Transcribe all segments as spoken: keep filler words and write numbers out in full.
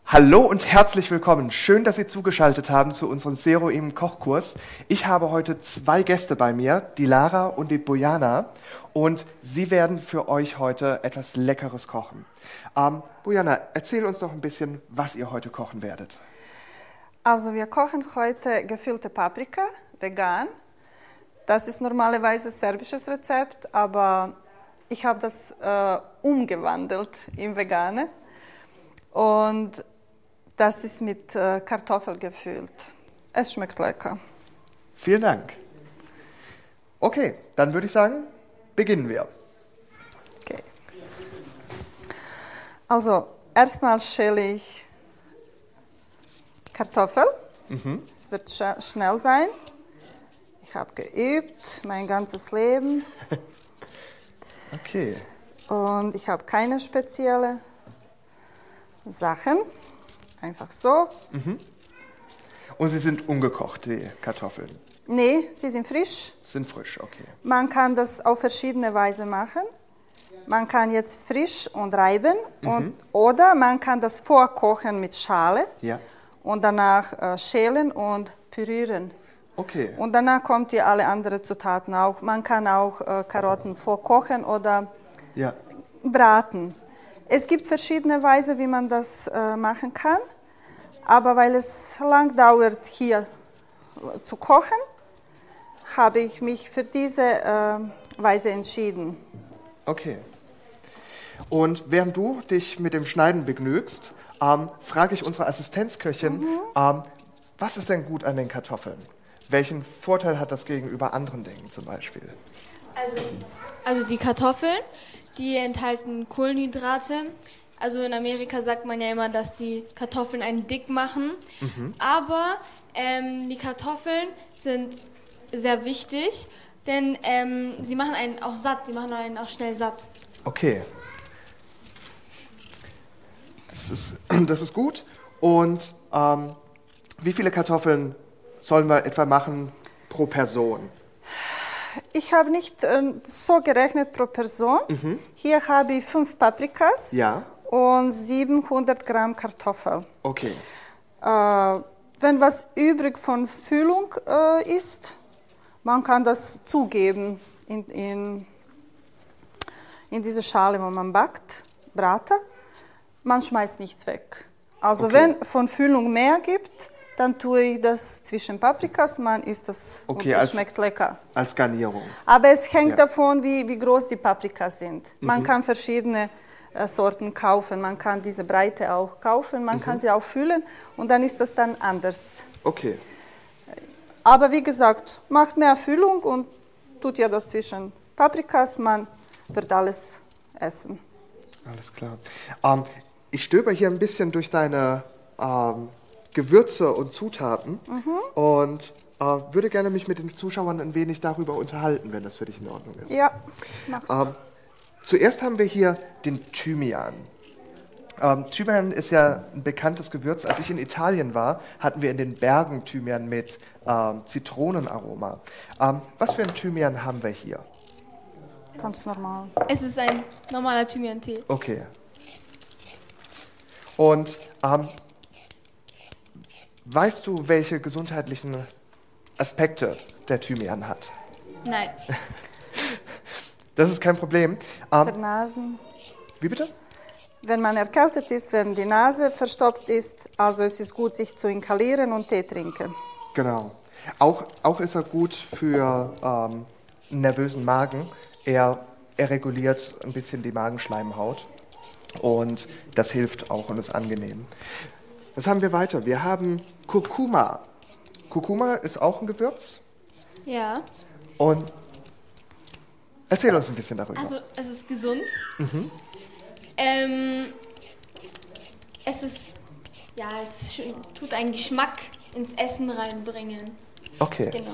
Hallo und herzlich willkommen. Schön, dass Sie zugeschaltet haben zu unserem Zero im Kochkurs. Ich habe heute zwei Gäste bei mir, die Lara und die Bojana, und sie werden für euch heute etwas Leckeres kochen. Ähm, Bojana, erzähl uns doch ein bisschen, was ihr heute kochen werdet. Also wir kochen heute gefüllte Paprika, vegan. Das ist normalerweise ein serbisches Rezept, aber ich habe das äh, umgewandelt in Vegane. Und das ist mit äh, Kartoffeln gefüllt. Es schmeckt lecker. Vielen Dank. Okay, dann würde ich sagen, beginnen wir. Okay. Also, erstmal schäle ich Kartoffeln. Mhm. Es wird sch- schnell sein. Ich habe geübt, mein ganzes Leben. Okay. Und ich habe keine speziellen Sachen. Einfach so. Mhm. Und sie sind ungekocht, die Kartoffeln? Nee, sie sind frisch. Sind frisch, okay. Man kann das auf verschiedene Weise machen. Man kann jetzt frisch und reiben. Mhm. Und, oder man kann das vorkochen mit Schale. Ja. Und danach äh, schälen und pürieren. Okay. Und danach kommt ja alle anderen Zutaten auch. Man kann auch äh, Karotten vorkochen oder ja. braten. Es gibt verschiedene Weise, wie man das äh, machen kann, aber weil es lang dauert, hier zu kochen, habe ich mich für diese äh, Weise entschieden. Okay. Und während du dich mit dem Schneiden begnügst, ähm, frage ich unsere Assistenzköchin, mhm. ähm, was ist denn gut an den Kartoffeln? Welchen Vorteil hat das gegenüber anderen Dingen zum Beispiel? Also, also die Kartoffeln, die enthalten Kohlenhydrate. Also in Amerika sagt man ja immer, dass die Kartoffeln einen dick machen. Mhm. Aber ähm, die Kartoffeln sind sehr wichtig, denn ähm, sie machen einen auch satt, die machen einen auch schnell satt. Okay. Das ist, das ist gut. Und ähm, wie viele Kartoffeln sollen wir etwa machen pro Person? Ich habe nicht äh, so gerechnet pro Person. Mhm. Hier habe ich fünf Paprikas ja. und siebenhundert Gramm Kartoffeln. Okay. Äh, wenn was übrig von Füllung äh, ist, man kann das zugeben in, in, in diese Schale, wo man backt, braten. Man schmeißt nichts weg. Also okay. Wenn von Füllung mehr gibt, dann tue ich das zwischen Paprikas, man isst das okay, und es als, schmeckt lecker. Als Garnierung. Aber es hängt ja. davon, wie, wie groß die Paprikas sind. Mhm. Man kann verschiedene äh, Sorten kaufen, man kann diese Breite auch kaufen, man mhm. kann sie auch füllen und dann ist das dann anders. Okay. Aber wie gesagt, macht mehr Füllung und tut ja das zwischen Paprikas, man wird alles essen. Alles klar. Ähm, ich stöber hier ein bisschen durch deine ähm, Gewürze und Zutaten mhm. und äh, würde gerne mich mit den Zuschauern ein wenig darüber unterhalten, wenn das für dich in Ordnung ist. Ja, machst du. Ähm, zuerst haben wir hier den Thymian. Ähm, Thymian ist ja ein bekanntes Gewürz. Als ich in Italien war, hatten wir in den Bergen Thymian mit ähm, Zitronenaroma. Ähm, was für ein Thymian haben wir hier? Ganz normal. Es ist ein normaler Thymian-Tee. Okay. Und ähm, weißt du, welche gesundheitlichen Aspekte der Thymian hat? Nein. Das ist kein Problem. Ähm, Für Nasen. Wie bitte? Wenn man erkältet ist, wenn die Nase verstopft ist, also es ist gut, sich zu inhalieren und Tee trinken. Genau. Auch, auch ist er gut für ähm, einen nervösen Magen. Er, er reguliert ein bisschen die Magenschleimhaut und das hilft auch und ist angenehm. Was haben wir weiter? Wir haben Kurkuma. Kurkuma ist auch ein Gewürz. Ja. Und erzähl uns ein bisschen darüber. Also es ist gesund. Mhm. Ähm, es ist, ja, es ist, tut einen Geschmack ins Essen reinbringen. Okay. Genau.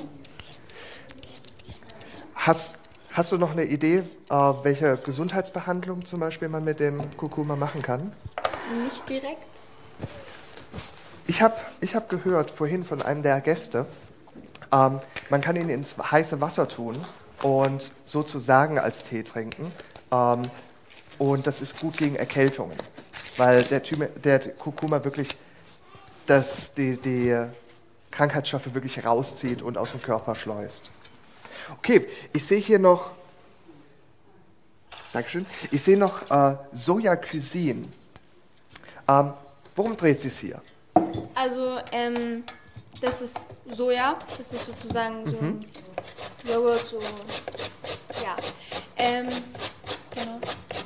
Hast, hast du noch eine Idee, äh, welche Gesundheitsbehandlung zum Beispiel man mit dem Kurkuma machen kann? Nicht direkt. Ich habe ich hab gehört vorhin von einem der Gäste, ähm, man kann ihn ins heiße Wasser tun und sozusagen als Tee trinken. Ähm, und das ist gut gegen Erkältungen. weil der, Thyme, der Kurkuma wirklich das, die, die Krankheitsstoffe wirklich rauszieht und aus dem Körper schleust. Okay, ich sehe hier noch, Dankeschön, ich sehe noch äh, Soja Cuisine. Ähm, worum dreht sich hier? Also, ähm, das ist Soja, das ist sozusagen so ein Joghurt, so, ja, ähm, genau.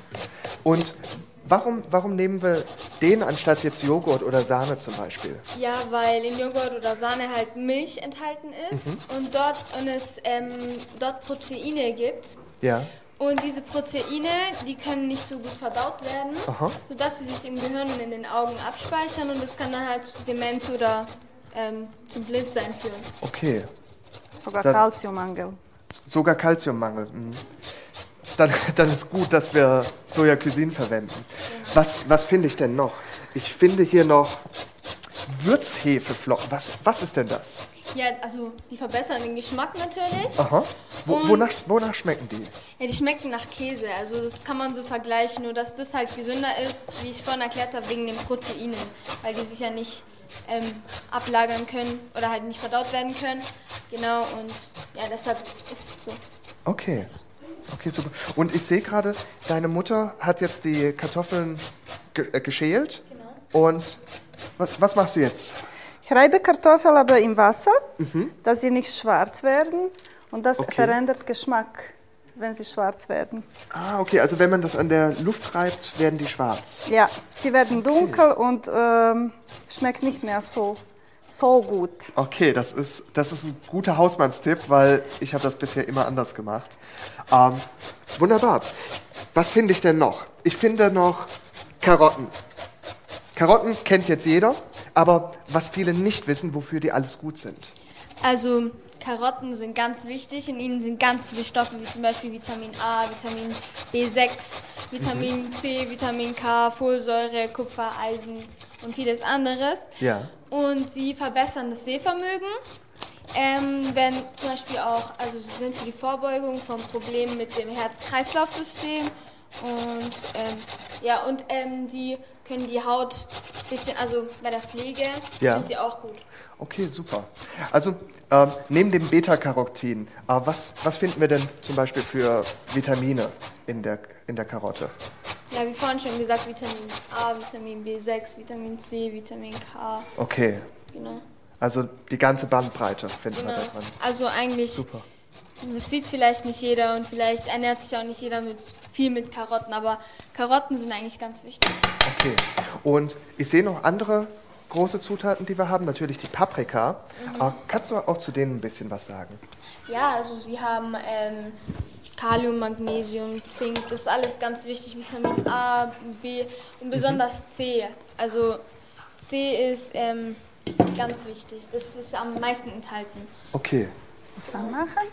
Und warum, warum nehmen wir den anstatt jetzt Joghurt oder Sahne zum Beispiel? Ja, weil in Joghurt oder Sahne halt Milch enthalten ist Mhm. und dort und es ähm, dort Proteine gibt. Ja. Und diese Proteine, die können nicht so gut verdaut werden, Aha. sodass sie sich im Gehirn und in den Augen abspeichern und das kann dann halt zu Demenz oder ähm, zum Blindsein führen. Okay. Sogar Dann- Kalziummangel. Sogar Kalziummangel. Mhm. Dann, dann ist gut, dass wir Soja Cuisine verwenden. Was, was finde ich denn noch? Ich finde hier noch Würzhefeflocken. Was, was ist denn das? Ja, also die verbessern den Geschmack natürlich. Aha. Wo, Und- wonach, wonach schmecken die? Ja, die schmecken nach Käse, also das kann man so vergleichen, nur dass das halt gesünder ist, wie ich vorhin erklärt habe, wegen den Proteinen, weil die sich ja nicht ähm, ablagern können oder halt nicht verdaut werden können. Genau, und ja, deshalb ist es so. Okay. Okay, super. Und ich sehe gerade, deine Mutter hat jetzt die Kartoffeln ge äh, geschält. Genau. Und was, was machst du jetzt? Ich reibe Kartoffeln aber im Wasser, dass sie nicht schwarz werden. Und das Okay. verändert Geschmack, wenn sie schwarz werden. Ah, okay, also wenn man das an der Luft reibt, werden die schwarz. Ja, sie werden dunkel und ähm, schmeckt nicht mehr so, so gut. Okay, das ist, das ist ein guter Hausmannstipp, weil ich habe das bisher immer anders gemacht. Ähm, wunderbar. Was finde ich denn noch? Ich finde noch Karotten. Karotten kennt jetzt jeder, aber was viele nicht wissen, wofür die alles gut sind. Also Karotten sind ganz wichtig, in ihnen sind ganz viele Stoffe, wie zum Beispiel Vitamin A, Vitamin B sechs, Vitamin C, Vitamin K, Folsäure, Kupfer, Eisen und vieles anderes. Ja. Und sie verbessern das Sehvermögen. Ähm, werden zum Beispiel auch, also sie sind für die Vorbeugung von Problemen mit dem Herz-Kreislauf-System und ähm, ja und ähm, die können die Haut ein bisschen, also bei der Pflege Ja. sind sie auch gut. Okay, super. Also ähm, neben dem Beta-Carotin, äh, was, was finden wir denn zum Beispiel für Vitamine in der, in der Karotte? Ja, wie vorhin schon gesagt, Vitamin A, Vitamin B sechs, Vitamin C, Vitamin K, Okay, genau. also die ganze Bandbreite finden genau. wir da drin. Also eigentlich, Super. das sieht vielleicht nicht jeder und vielleicht ernährt sich auch nicht jeder mit viel mit Karotten, aber Karotten sind eigentlich ganz wichtig. Okay. Und ich sehe noch andere große Zutaten, die wir haben. Natürlich die Paprika. Äh, kannst du auch zu denen ein bisschen was sagen? Ja, also sie haben ähm, Kalium, Magnesium, Zink, das ist alles ganz wichtig, Vitamin A, B und besonders C. Also C ist ähm, ganz wichtig, das ist am meisten enthalten. Okay. Was soll man machen?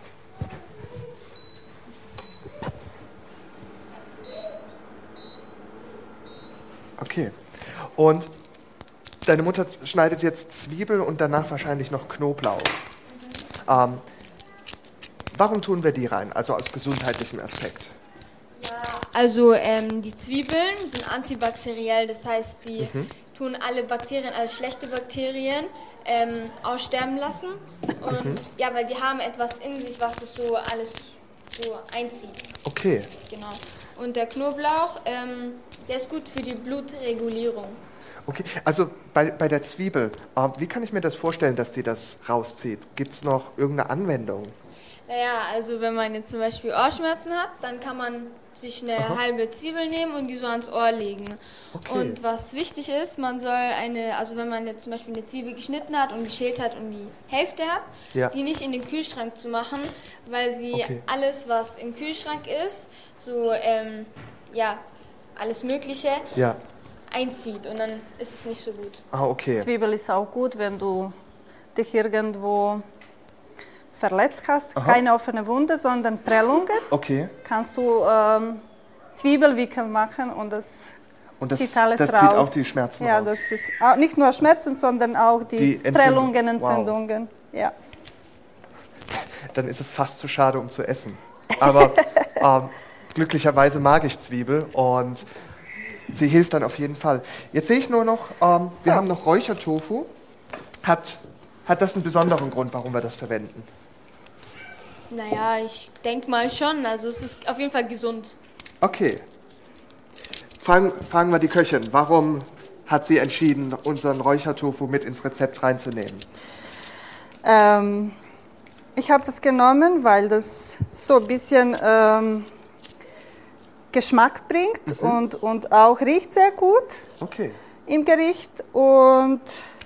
Okay. Und deine Mutter schneidet jetzt Zwiebel und danach wahrscheinlich noch Knoblauch. Ähm, warum tun wir die rein? Also aus gesundheitlichem Aspekt. Also ähm, die Zwiebeln sind antibakteriell, das heißt, sie tun alle Bakterien, also schlechte Bakterien, ähm, aussterben lassen. Und ja, weil die haben etwas in sich, was das so alles so einzieht. Okay. Genau. Und der Knoblauch, ähm, der ist gut für die Blutregulierung. Okay, also bei, bei der Zwiebel, äh, wie kann ich mir das vorstellen, dass die das rauszieht? Gibt es noch irgendeine Anwendung? Naja, also wenn man jetzt zum Beispiel Ohrschmerzen hat, dann kann man sich eine Aha. halbe Zwiebel nehmen und die so ans Ohr legen. Okay. Und was wichtig ist, man soll eine, also wenn man jetzt zum Beispiel eine Zwiebel geschnitten hat und geschält hat und die Hälfte hat, Ja. die nicht in den Kühlschrank zu machen, weil sie Okay. alles, was im Kühlschrank ist, so, ähm, ja, alles Mögliche, Ja. einzieht und dann ist es nicht so gut. Ah, okay. Zwiebel ist auch gut, wenn du dich irgendwo verletzt hast. Aha. Keine offene Wunde, sondern Prellungen. Okay. Kannst du ähm, Zwiebelwickel machen und das Und das, zieht alles das raus. zieht auch die Schmerzen ja, raus. das ist auch nicht nur Schmerzen, sondern auch die, Die Entzündung. Prellungen, Wow. Entzündungen. Ja. Dann ist es fast zu schade, um zu essen. Aber ähm, glücklicherweise mag ich Zwiebel und sie hilft dann auf jeden Fall. Jetzt sehe ich nur noch, ähm, So. wir haben noch Räuchertofu. Hat, hat das einen besonderen Grund, warum wir das verwenden? Naja, ich denke mal schon. Also es ist auf jeden Fall gesund. Okay. Fragen, fragen wir die Köchin, warum hat sie entschieden, unseren Räuchertofu mit ins Rezept reinzunehmen? Ähm, ich habe das genommen, weil das so ein bisschen ähm, Geschmack bringt Mhm. und, und auch riecht sehr gut Okay. im Gericht und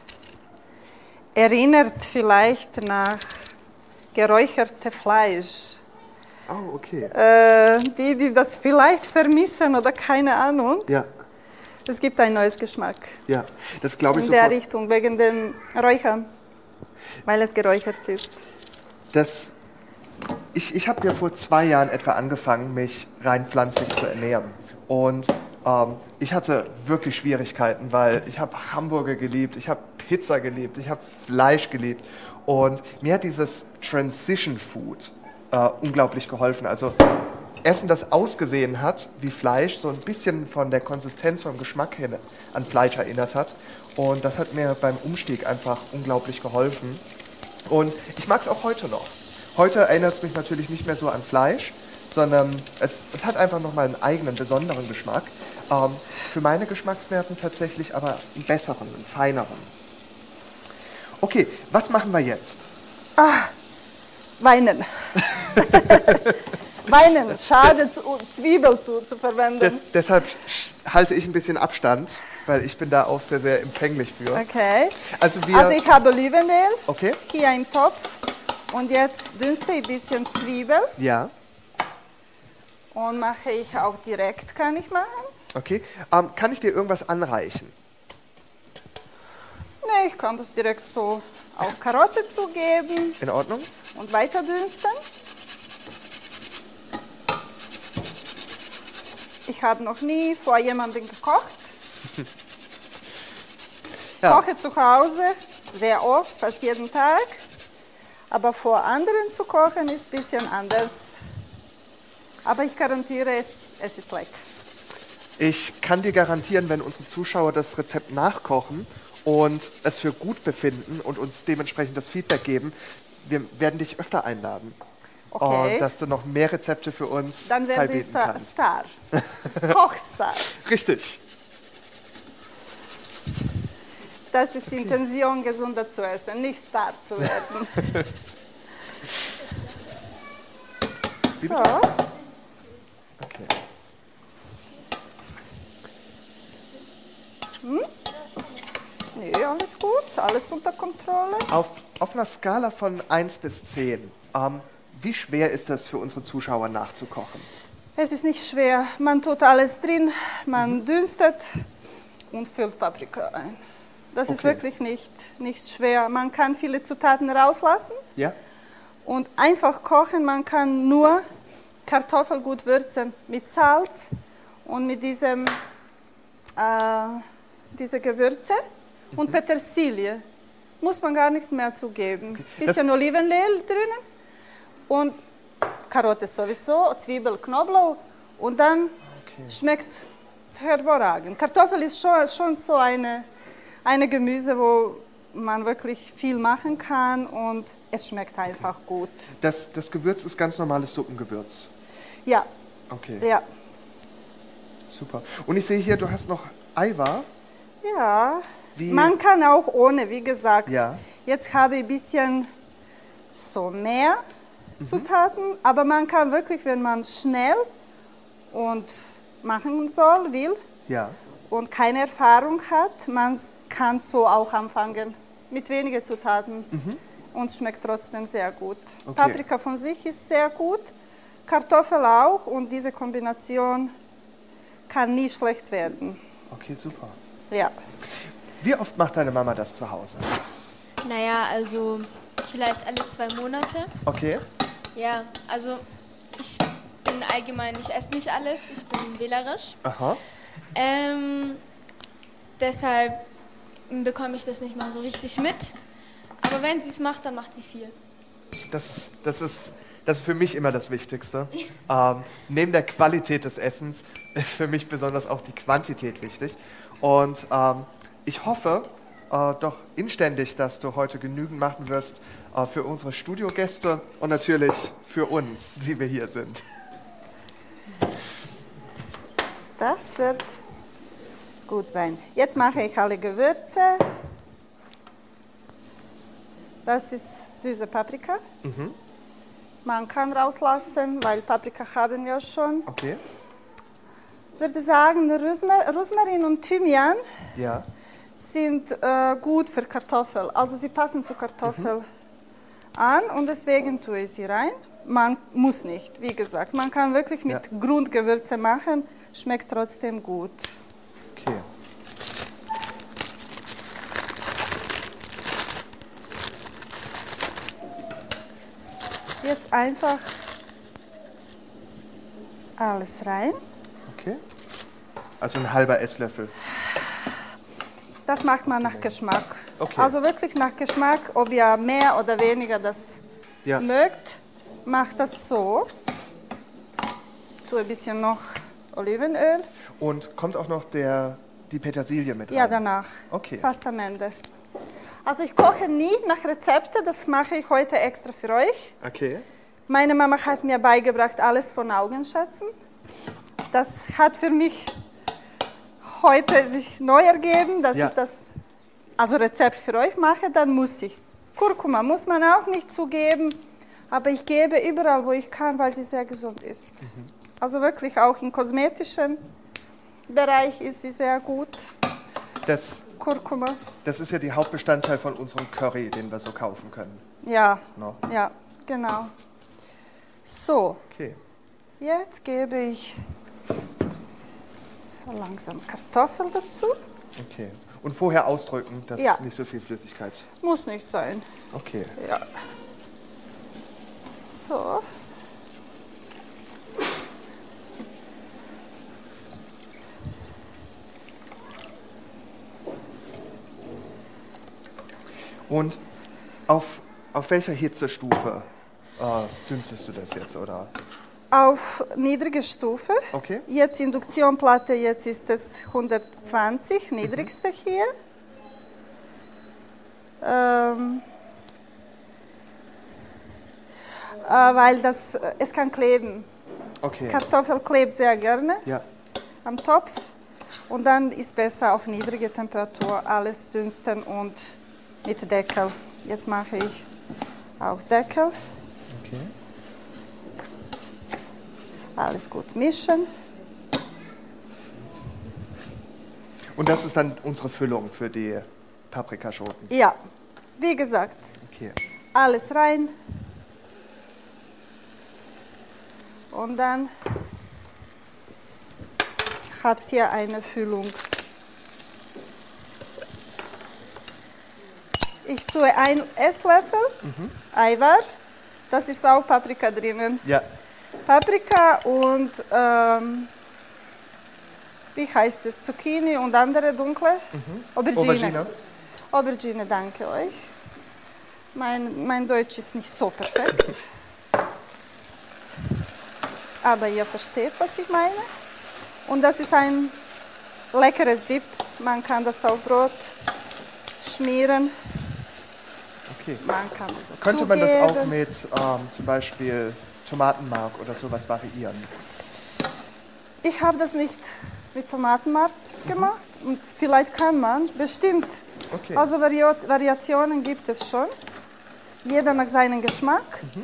erinnert vielleicht nach geräucherte Fleisch. Oh, okay. Äh, die, die das vielleicht vermissen oder keine Ahnung. Ja, Es gibt ein neues Geschmack ja. Das glaube ich in der sofort. Richtung, wegen dem Räuchern, weil es geräuchert ist. Das, ich ich habe ja vor zwei Jahren etwa angefangen, mich rein pflanzlich zu ernähren. Und ähm, ich hatte wirklich Schwierigkeiten, weil ich habe Hamburger geliebt, ich habe Pizza geliebt, ich habe Fleisch geliebt. Und mir hat dieses Transition Food äh, unglaublich geholfen. Also Essen, das ausgesehen hat wie Fleisch, so ein bisschen von der Konsistenz, vom Geschmack her an Fleisch erinnert hat. Und das hat mir beim Umstieg einfach unglaublich geholfen. Und ich mag es auch heute noch. Heute erinnert es mich natürlich nicht mehr so an Fleisch, sondern es, es hat einfach nochmal einen eigenen, besonderen Geschmack. Ähm, für meine Geschmacksnerven tatsächlich aber einen besseren, einen feineren. Okay, was machen wir jetzt? Weinen. Weinen, schade, zu, Zwiebel zu, zu verwenden. Des, deshalb sch- halte ich ein bisschen Abstand, weil ich bin da auch sehr, sehr empfänglich für. Okay. Also wir... Also ich habe Olivenöl Okay, hier im Topf und jetzt dünste ich ein bisschen Zwiebel ja, und mache ich auch direkt, kann ich machen. okay. Ähm, kann ich dir irgendwas anreichen? Nee, ich kann das direkt so auch Karotte zugeben In Ordnung? und weiter dünsten. Ich habe noch nie vor jemandem gekocht. Ja. Koche zu Hause sehr oft, fast jeden Tag. Aber vor anderen zu kochen ist ein bisschen anders. Aber ich garantiere, es, es ist lecker. Ich kann dir garantieren, wenn unsere Zuschauer das Rezept nachkochen und es für gut befinden und uns dementsprechend das Feedback geben, wir werden dich öfter einladen. Okay. Und dass du noch mehr Rezepte für uns Dann werde ich feilbieten Sa- kannst. Star. Kochstar. Richtig. Das ist Intention, gesunder zu essen, nicht Star zu werden. So, Okay. nee, alles gut, alles unter Kontrolle. Auf, auf einer Skala von eins bis zehn, ähm, wie schwer ist das für unsere Zuschauer nachzukochen? Es ist nicht schwer, man tut alles drin, man dünstet und füllt Paprika ein. Das ist Okay. wirklich nicht, nicht schwer. Man kann viele Zutaten rauslassen Ja? und einfach kochen. Man kann nur Kartoffel gut würzen mit Salz und mit diesem, äh, diese Gewürze und Petersilie. Muss man gar nichts mehr zugeben. Bisschen Das- Olivenöl drinnen und Karotte sowieso, Zwiebel, Knoblauch und dann Okay. schmeckt hervorragend. Kartoffel ist schon, schon so eine, eine Gemüse, wo man wirklich viel machen kann und es schmeckt einfach gut. Das, das Gewürz ist ganz normales Suppengewürz. Ja, Okay, ja, super. Und ich sehe hier, du hast noch Eiwa. ja. Wie- Man kann auch ohne, wie gesagt. Ja. Jetzt habe ich ein bisschen so mehr Mhm. Zutaten, aber man kann wirklich, wenn man schnell und machen soll, will Ja. und keine Erfahrung hat, man kann so auch anfangen mit wenigen Zutaten und schmeckt trotzdem sehr gut. Okay. Paprika von sich ist sehr gut, Kartoffel auch und diese Kombination kann nie schlecht werden. Okay, super. Ja. Wie oft macht deine Mama das zu Hause? Naja, also vielleicht alle zwei Monate. Okay. Ja, also ich bin allgemein, ich esse nicht alles, ich bin wählerisch. Aha. Ähm, deshalb bekomme ich das nicht mal so richtig mit. Aber wenn sie es macht, dann macht sie viel. Das, das, ist, das ist für mich immer das Wichtigste. Ähm, neben der Qualität des Essens ist für mich besonders auch die Quantität wichtig. Und ähm, ich hoffe äh, doch inständig, dass du heute genügend machen wirst äh, für unsere Studiogäste und natürlich für uns, die wir hier sind. Das wird gut sein. Jetzt mache ich alle Gewürze. Das ist süße Paprika. Mhm. Man kann rauslassen, weil Paprika haben wir schon. Okay. Ich würde sagen, Rosmar Rosmarin und Thymian Ja. sind äh, gut für Kartoffel. Also sie passen zu Kartoffel mhm. an und deswegen tue ich sie rein. Man muss nicht, wie gesagt. Man kann wirklich mit ja. Grundgewürze machen, schmeckt trotzdem gut. Okay. Jetzt einfach alles rein. Okay. Also ein halber Esslöffel. Das macht man nach Geschmack. Okay. Also wirklich nach Geschmack, ob ihr mehr oder weniger das ja. mögt, macht das so. Ich tue ein bisschen noch Olivenöl. Und kommt auch noch der, die Petersilie mit rein? Ja, danach. Okay. Fast am Ende. Also ich koche nie nach Rezepten, das mache ich heute extra für euch. Okay. Meine Mama hat mir beigebracht, alles von Augen schätzen. Das hat für mich heute sich neu ergeben, dass ja. ich das also Rezept für euch mache, dann muss ich. Kurkuma muss man auch nicht zugeben, aber ich gebe überall, wo ich kann, weil sie sehr gesund ist. Mhm. Also wirklich auch im kosmetischen Bereich ist sie sehr gut. Das, Kurkuma. Das ist ja die Hauptbestandteil von unserem Curry, den wir so kaufen können. Ja, no? ja, genau. So, okay. Jetzt gebe ich langsam Kartoffeln dazu. Okay. Und vorher ausdrücken, dass ja. nicht so viel Flüssigkeit. Muss nicht sein. Okay. Ja. So. Und auf, auf welcher Hitzestufe äh, dünstest du das jetzt, oder? Auf niedrige Stufe. Okay. Jetzt Induktionplatte, jetzt ist es hundertzwanzig, niedrigste mhm. hier. Ähm, äh, weil das, es kann kleben. Okay. Kartoffel klebt sehr gerne ja. am Topf. Und dann ist besser auf niedrige Temperatur alles dünsten und mit Deckel. Jetzt mache ich auch Deckel. Okay. Alles gut mischen. Und das ist dann unsere Füllung für die Paprikaschoten? Ja, wie gesagt, okay. alles rein. Und dann habt ihr eine Füllung. Ich tue einen Esslöffel mhm. Eiweiß, das ist auch Paprika drinnen. Ja. Paprika und, ähm, wie heißt es, Zucchini und andere dunkle? Mhm. Aubergine. Aubergine. Aubergine, danke euch. Mein, mein Deutsch ist nicht so perfekt. Aber ihr versteht, was ich meine. Und das ist ein leckeres Dip. Man kann das auf Brot schmieren. Okay. Man kann das Könnte man das auch mit ähm, zum Beispiel Tomatenmark oder sowas variieren? Ich habe das nicht mit Tomatenmark mhm. gemacht. Und vielleicht kann man, bestimmt. Okay. Also Vari Variationen gibt es schon. Jeder nach seinem Geschmack. Mhm.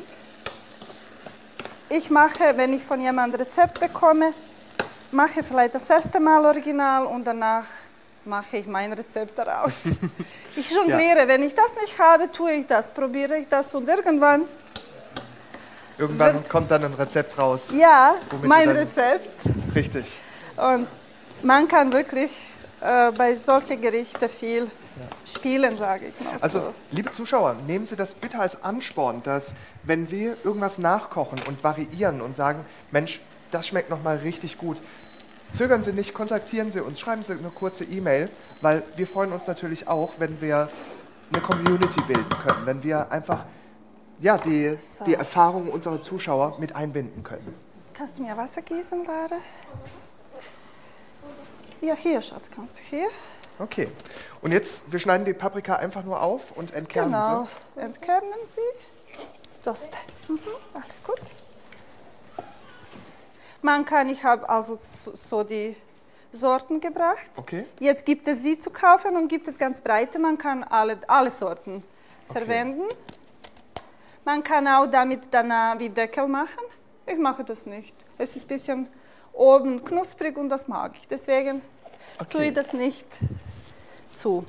Ich mache, wenn ich von jemandem ein Rezept bekomme, mache vielleicht das erste Mal original und danach mache ich mein Rezept daraus. Ich jongliere, ja. Wenn ich das nicht habe, tue ich das, probiere ich das und irgendwann... Irgendwann wird, kommt dann ein Rezept raus. Ja, mein Rezept. Richtig. Und man kann wirklich äh, bei solchen Gerichten viel ja. spielen, sage ich mal. Also, so. Liebe Zuschauer, nehmen Sie das bitte als Ansporn, dass, wenn Sie irgendwas nachkochen und variieren und sagen, Mensch, das schmeckt nochmal richtig gut, zögern Sie nicht, kontaktieren Sie uns, schreiben Sie eine kurze E-Mail, weil wir freuen uns natürlich auch, wenn wir eine Community bilden können, wenn wir einfach ja, die, So. die Erfahrungen unserer Zuschauer mit einbinden können. Kannst du mir Wasser gießen, Lara? Ja, hier, Schatz, kannst du hier. Okay. Und jetzt, wir schneiden die Paprika einfach nur auf und entkernen Genau, sie. entkernen sie. Das, mhm, alles gut. Man kann, ich habe also so, so die Sorten gebracht. Okay. Jetzt gibt es sie zu kaufen und gibt es ganz breite. Man kann alle, alle Sorten Okay. verwenden. Man kann auch damit dann äh, wie Deckel machen. Ich mache das nicht. Es ist ein bisschen oben knusprig und das mag ich. Deswegen Okay. tue ich das nicht zu.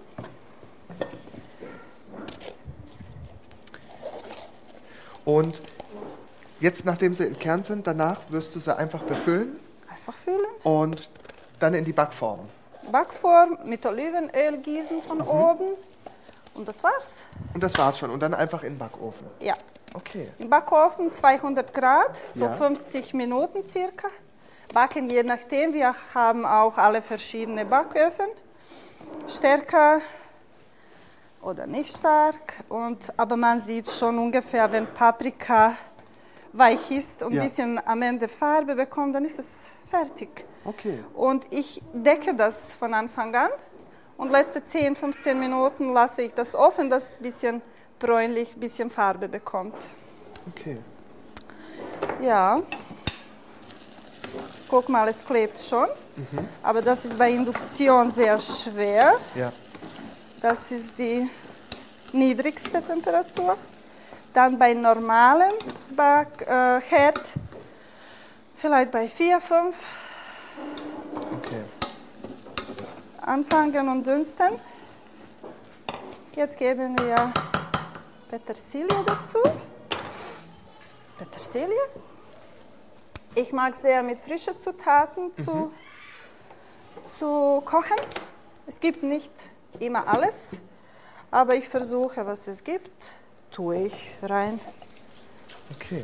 Und jetzt, nachdem sie entkernt sind, danach wirst du sie einfach befüllen Einfach füllen. und dann in die Backform. Backform mit Olivenöl gießen von oben. Und das war's. Und das war's schon. Und dann einfach in den Backofen. Ja. Okay. Im Backofen zweihundert Grad, so Ja. fünfzig Minuten circa. Backen je nachdem. Wir haben auch alle verschiedene Backöfen. Stärker oder nicht stark. Und, aber man sieht schon ungefähr, wenn Paprika weich ist und ein Ja. bisschen am Ende Farbe bekommt, dann ist es fertig. Okay. Und ich decke das von Anfang an. Und letzte zehn, fünfzehn Minuten lasse ich das offen, dass es ein bisschen bräunlich, ein bisschen Farbe bekommt. Okay. Ja. Guck mal, es klebt schon. Aber das ist bei Induktion sehr schwer. Ja. Das ist die niedrigste Temperatur. Dann bei normalem Back, äh, Herd vielleicht bei vier, fünf Okay. anfangen und dünsten. Jetzt geben wir Petersilie dazu. Petersilie. Ich mag sehr mit frischen Zutaten zu, zu kochen. Es gibt nicht immer alles, aber ich versuche, was es gibt, tue ich rein. Okay.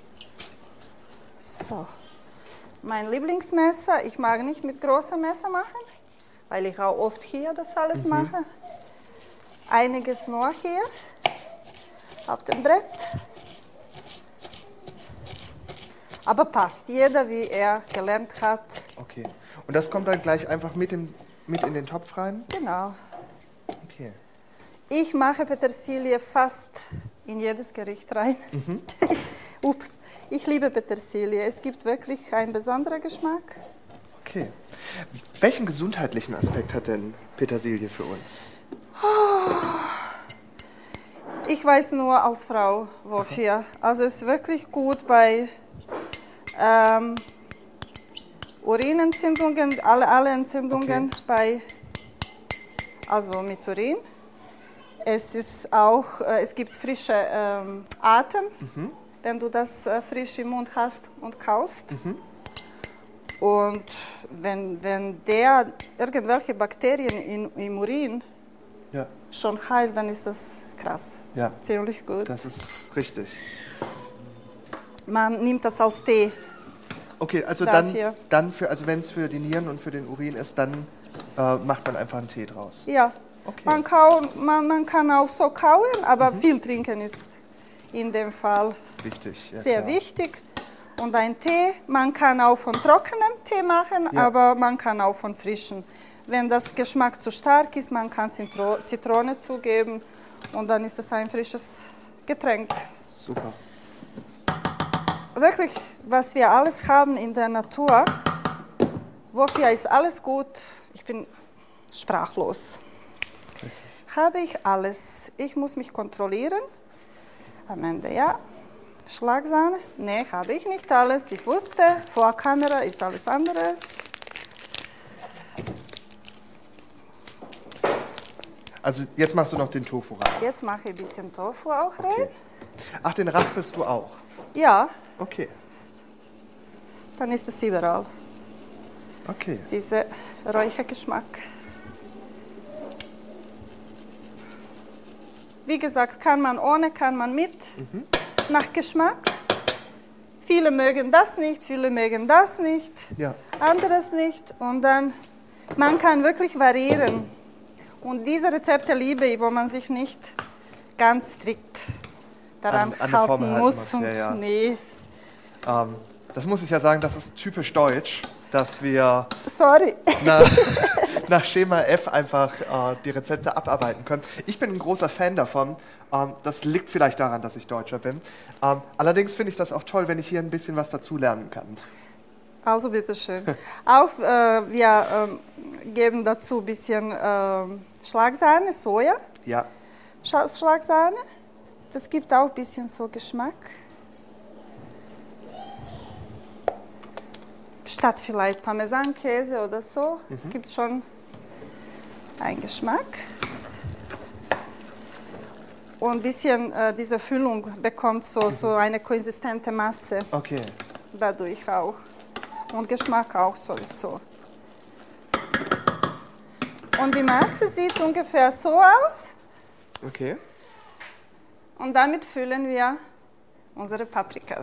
So. Mein Lieblingsmesser, ich mag nicht mit großem Messer machen, weil ich auch oft hier das alles mache. Einiges nur hier auf dem Brett. Aber passt jeder, wie er gelernt hat. Okay. Und das kommt dann gleich einfach mit, dem, mit in den Topf rein? Genau. Okay. Ich mache Petersilie fast in jedes Gericht rein. Ups, ich liebe Petersilie. Es gibt wirklich einen besonderen Geschmack. Okay. Welchen gesundheitlichen Aspekt hat denn Petersilie für uns? Ich weiß nur als Frau wofür. Also es ist wirklich gut bei ähm, Urinentzündungen, alle, alle Entzündungen Okay. bei, also mit Urin. Es ist auch, äh, es gibt frische ähm, Atem, wenn du das äh, frisch im Mund hast und kaust. Und wenn, wenn der irgendwelche Bakterien in, im Urin Ja. schon heilt, dann ist das krass. Ja. Ziemlich gut. Das ist richtig. Man nimmt das als Tee. Okay, also Dafür. dann, dann für, also wenn es für die Nieren und für den Urin ist, dann äh, macht man einfach einen Tee draus. Ja. Okay. Man, kau, man, man kann auch so kauen, aber viel trinken ist in dem Fall Wichtig. Ja, sehr klar. wichtig. Und ein Tee, man kann auch von trockenem Tee machen, Ja. aber man kann auch von frischem. Wenn das Geschmack zu stark ist, man kann Zitro- Zitrone zugeben und dann ist es ein frisches Getränk. Super. Wirklich, was wir alles haben in der Natur, wofür ist alles gut? Ich bin sprachlos. Richtig. Habe ich alles. Ich muss mich kontrollieren. Am Ende, ja. Schlagsahne? Nee, habe ich nicht alles. Ich wusste, vor Kamera ist alles anderes. Also jetzt machst du noch den Tofu rein. Jetzt mache ich ein bisschen Tofu auch rein. Okay. Ach, den raspelst du auch? Ja, Okay. dann ist es überall. Okay. Dieser Räuchergeschmack. Wie gesagt, kann man ohne, kann man mit. Nach Geschmack. Viele mögen das nicht, viele mögen das nicht, Ja. anderes nicht. Und dann, man kann wirklich variieren. Und diese Rezepte liebe ich, wo man sich nicht ganz strikt daran an, an der Formel halten halten muss. muss. Und Ja, ja. nee, Ähm, das muss ich ja sagen, das ist typisch deutsch, dass wir sorry. nach, nach Schema F einfach äh, die Rezepte abarbeiten können. Ich bin ein großer Fan davon. Ähm, das liegt vielleicht daran, dass ich Deutscher bin. Ähm, allerdings finde ich das auch toll, wenn ich hier ein bisschen was dazulernen kann. Also bitteschön. Auch äh, wir ähm, geben dazu ein bisschen ähm, Schlagsahne, Soja, Ja, Scha- Schlagsahne. Das gibt auch ein bisschen so Geschmack. Statt vielleicht Parmesankäse oder so, Mhm. gibt schon einen Geschmack. Und ein bisschen äh, diese Füllung bekommt so, so eine konsistente Masse okay. dadurch auch. Und Geschmack auch sowieso. Und die Masse sieht ungefähr so aus. Okay. Und damit füllen wir unsere Paprikas.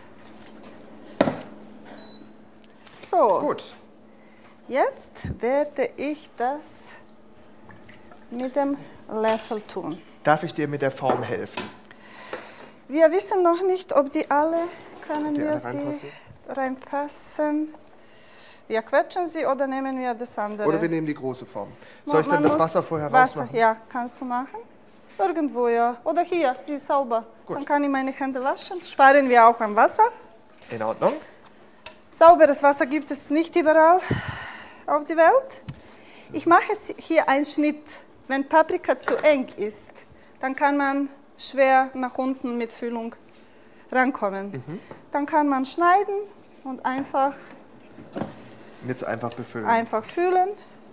So, Gut. jetzt werde ich das mit dem Löffel tun. Darf ich dir mit der Form helfen? Wir wissen noch nicht, ob die alle, können Die wir alle sie reinpassen? reinpassen. Wir quetschen sie oder nehmen wir das andere? Oder wir nehmen die große Form. Soll ich Man denn das muss Wasser vorher Wasser, rausmachen? ja, kannst du machen. Irgendwo, ja. Oder hier, sie ist sauber. Gut. Dann kann ich meine Hände waschen. Sparen wir auch am Wasser. In Ordnung. Sauberes Wasser gibt es nicht überall auf der Welt. Ich mache hier einen Schnitt. Wenn Paprika zu eng ist, dann kann man schwer nach unten mit Füllung rankommen. Mhm. Dann kann man schneiden und einfach, Jetzt einfach befüllen. einfach füllen.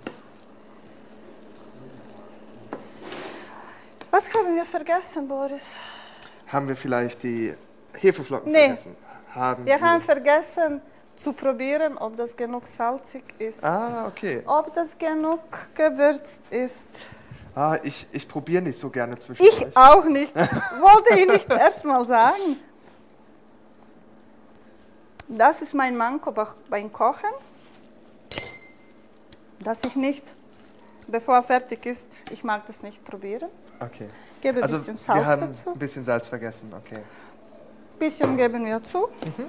Was haben wir vergessen, Boris? Haben wir vielleicht die Hefeflocken Nee. vergessen? Haben Wir haben vergessen zu probieren, ob das genug salzig ist, Ah, okay. ob das genug gewürzt ist. Ah, ich, ich probiere nicht so gerne zwischendurch. Ich auch nicht. Wollte ich nicht erst mal sagen. Das ist mein Manko bach- beim Kochen, dass ich nicht, bevor er fertig ist, ich mag das nicht probieren. Okay. Gebe ein Also bisschen Salz wir haben dazu. ein bisschen Salz vergessen, okay. Ein bisschen geben wir zu.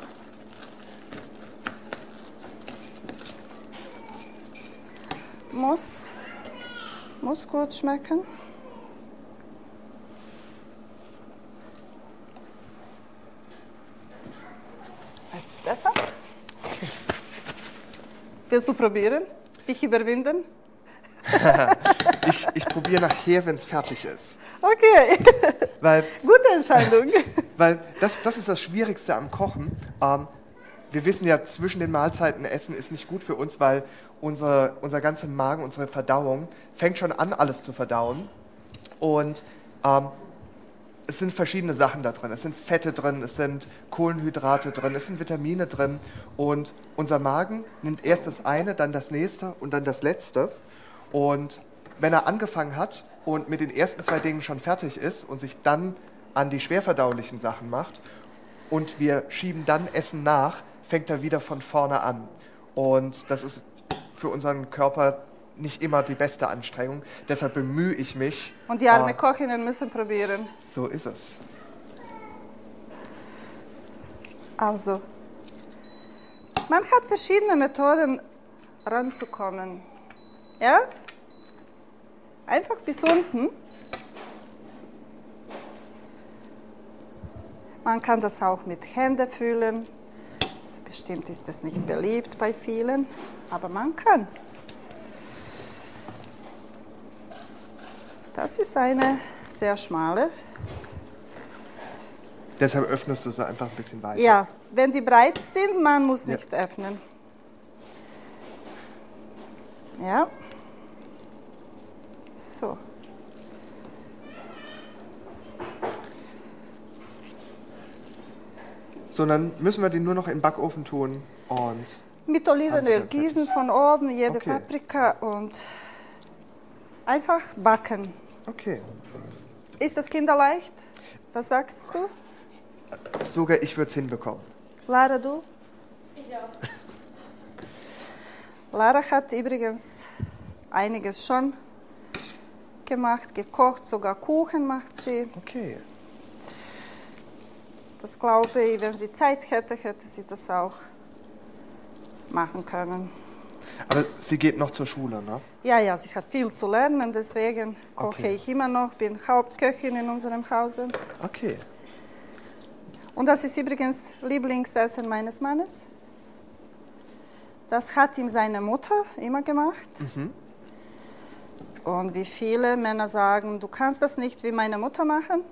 Muss, muss gut schmecken. Jetzt ist besser. Willst du probieren? Dich überwinden? Ich, ich probiere nachher, wenn es fertig ist. Okay, Weil, gute Entscheidung. weil das, das ist das Schwierigste am Kochen. Ähm, wir wissen ja, zwischen den Mahlzeiten essen ist nicht gut für uns, weil unsere, unser ganzer Magen, unsere Verdauung fängt schon an, alles zu verdauen. Und ähm, es sind verschiedene Sachen da drin. Es sind Fette drin, es sind Kohlenhydrate drin, es sind Vitamine drin. Und unser Magen nimmt erst das eine, dann das nächste und dann das letzte. Und wenn er angefangen hat und mit den ersten zwei Dingen schon fertig ist und sich dann an die schwerverdaulichen Sachen macht und wir schieben dann Essen nach, fängt er wieder von vorne an. Und das ist für unseren Körper nicht immer die beste Anstrengung. Deshalb bemühe ich mich. Und die arme äh, Kochinnen müssen probieren. So ist es. Also, man hat verschiedene Methoden ranzukommen. Ja? Einfach bis unten. Man kann das auch mit Händen füllen. Bestimmt ist das nicht beliebt bei vielen, aber man kann. Das ist eine sehr schmale. Deshalb öffnest du sie einfach ein bisschen weiter. Ja, wenn die breit sind, man muss Ja. nicht öffnen. Ja. So. So, dann müssen wir die nur noch in den Backofen tun und Mit Haben Sie Olivenöl dann gießen von oben, jede Okay. Paprika und einfach backen. okay. Ist das kinderleicht? Was sagst du? Sogar ich würde es hinbekommen. Lara, du? Ich auch. Lara hat übrigens einiges schon gemacht, gekocht, sogar Kuchen macht sie. Okay. das glaube ich, wenn sie Zeit hätte, hätte sie das auch machen können. Aber sie geht noch zur Schule, ne? Ja, ja, sie hat viel zu lernen, deswegen koche Okay. ich immer noch, bin Hauptköchin in unserem Hause. Okay. Und das ist übrigens Lieblingsessen meines Mannes. Das hat ihm seine Mutter immer gemacht. Mhm. Und wie viele Männer sagen, du kannst das nicht wie meine Mutter machen.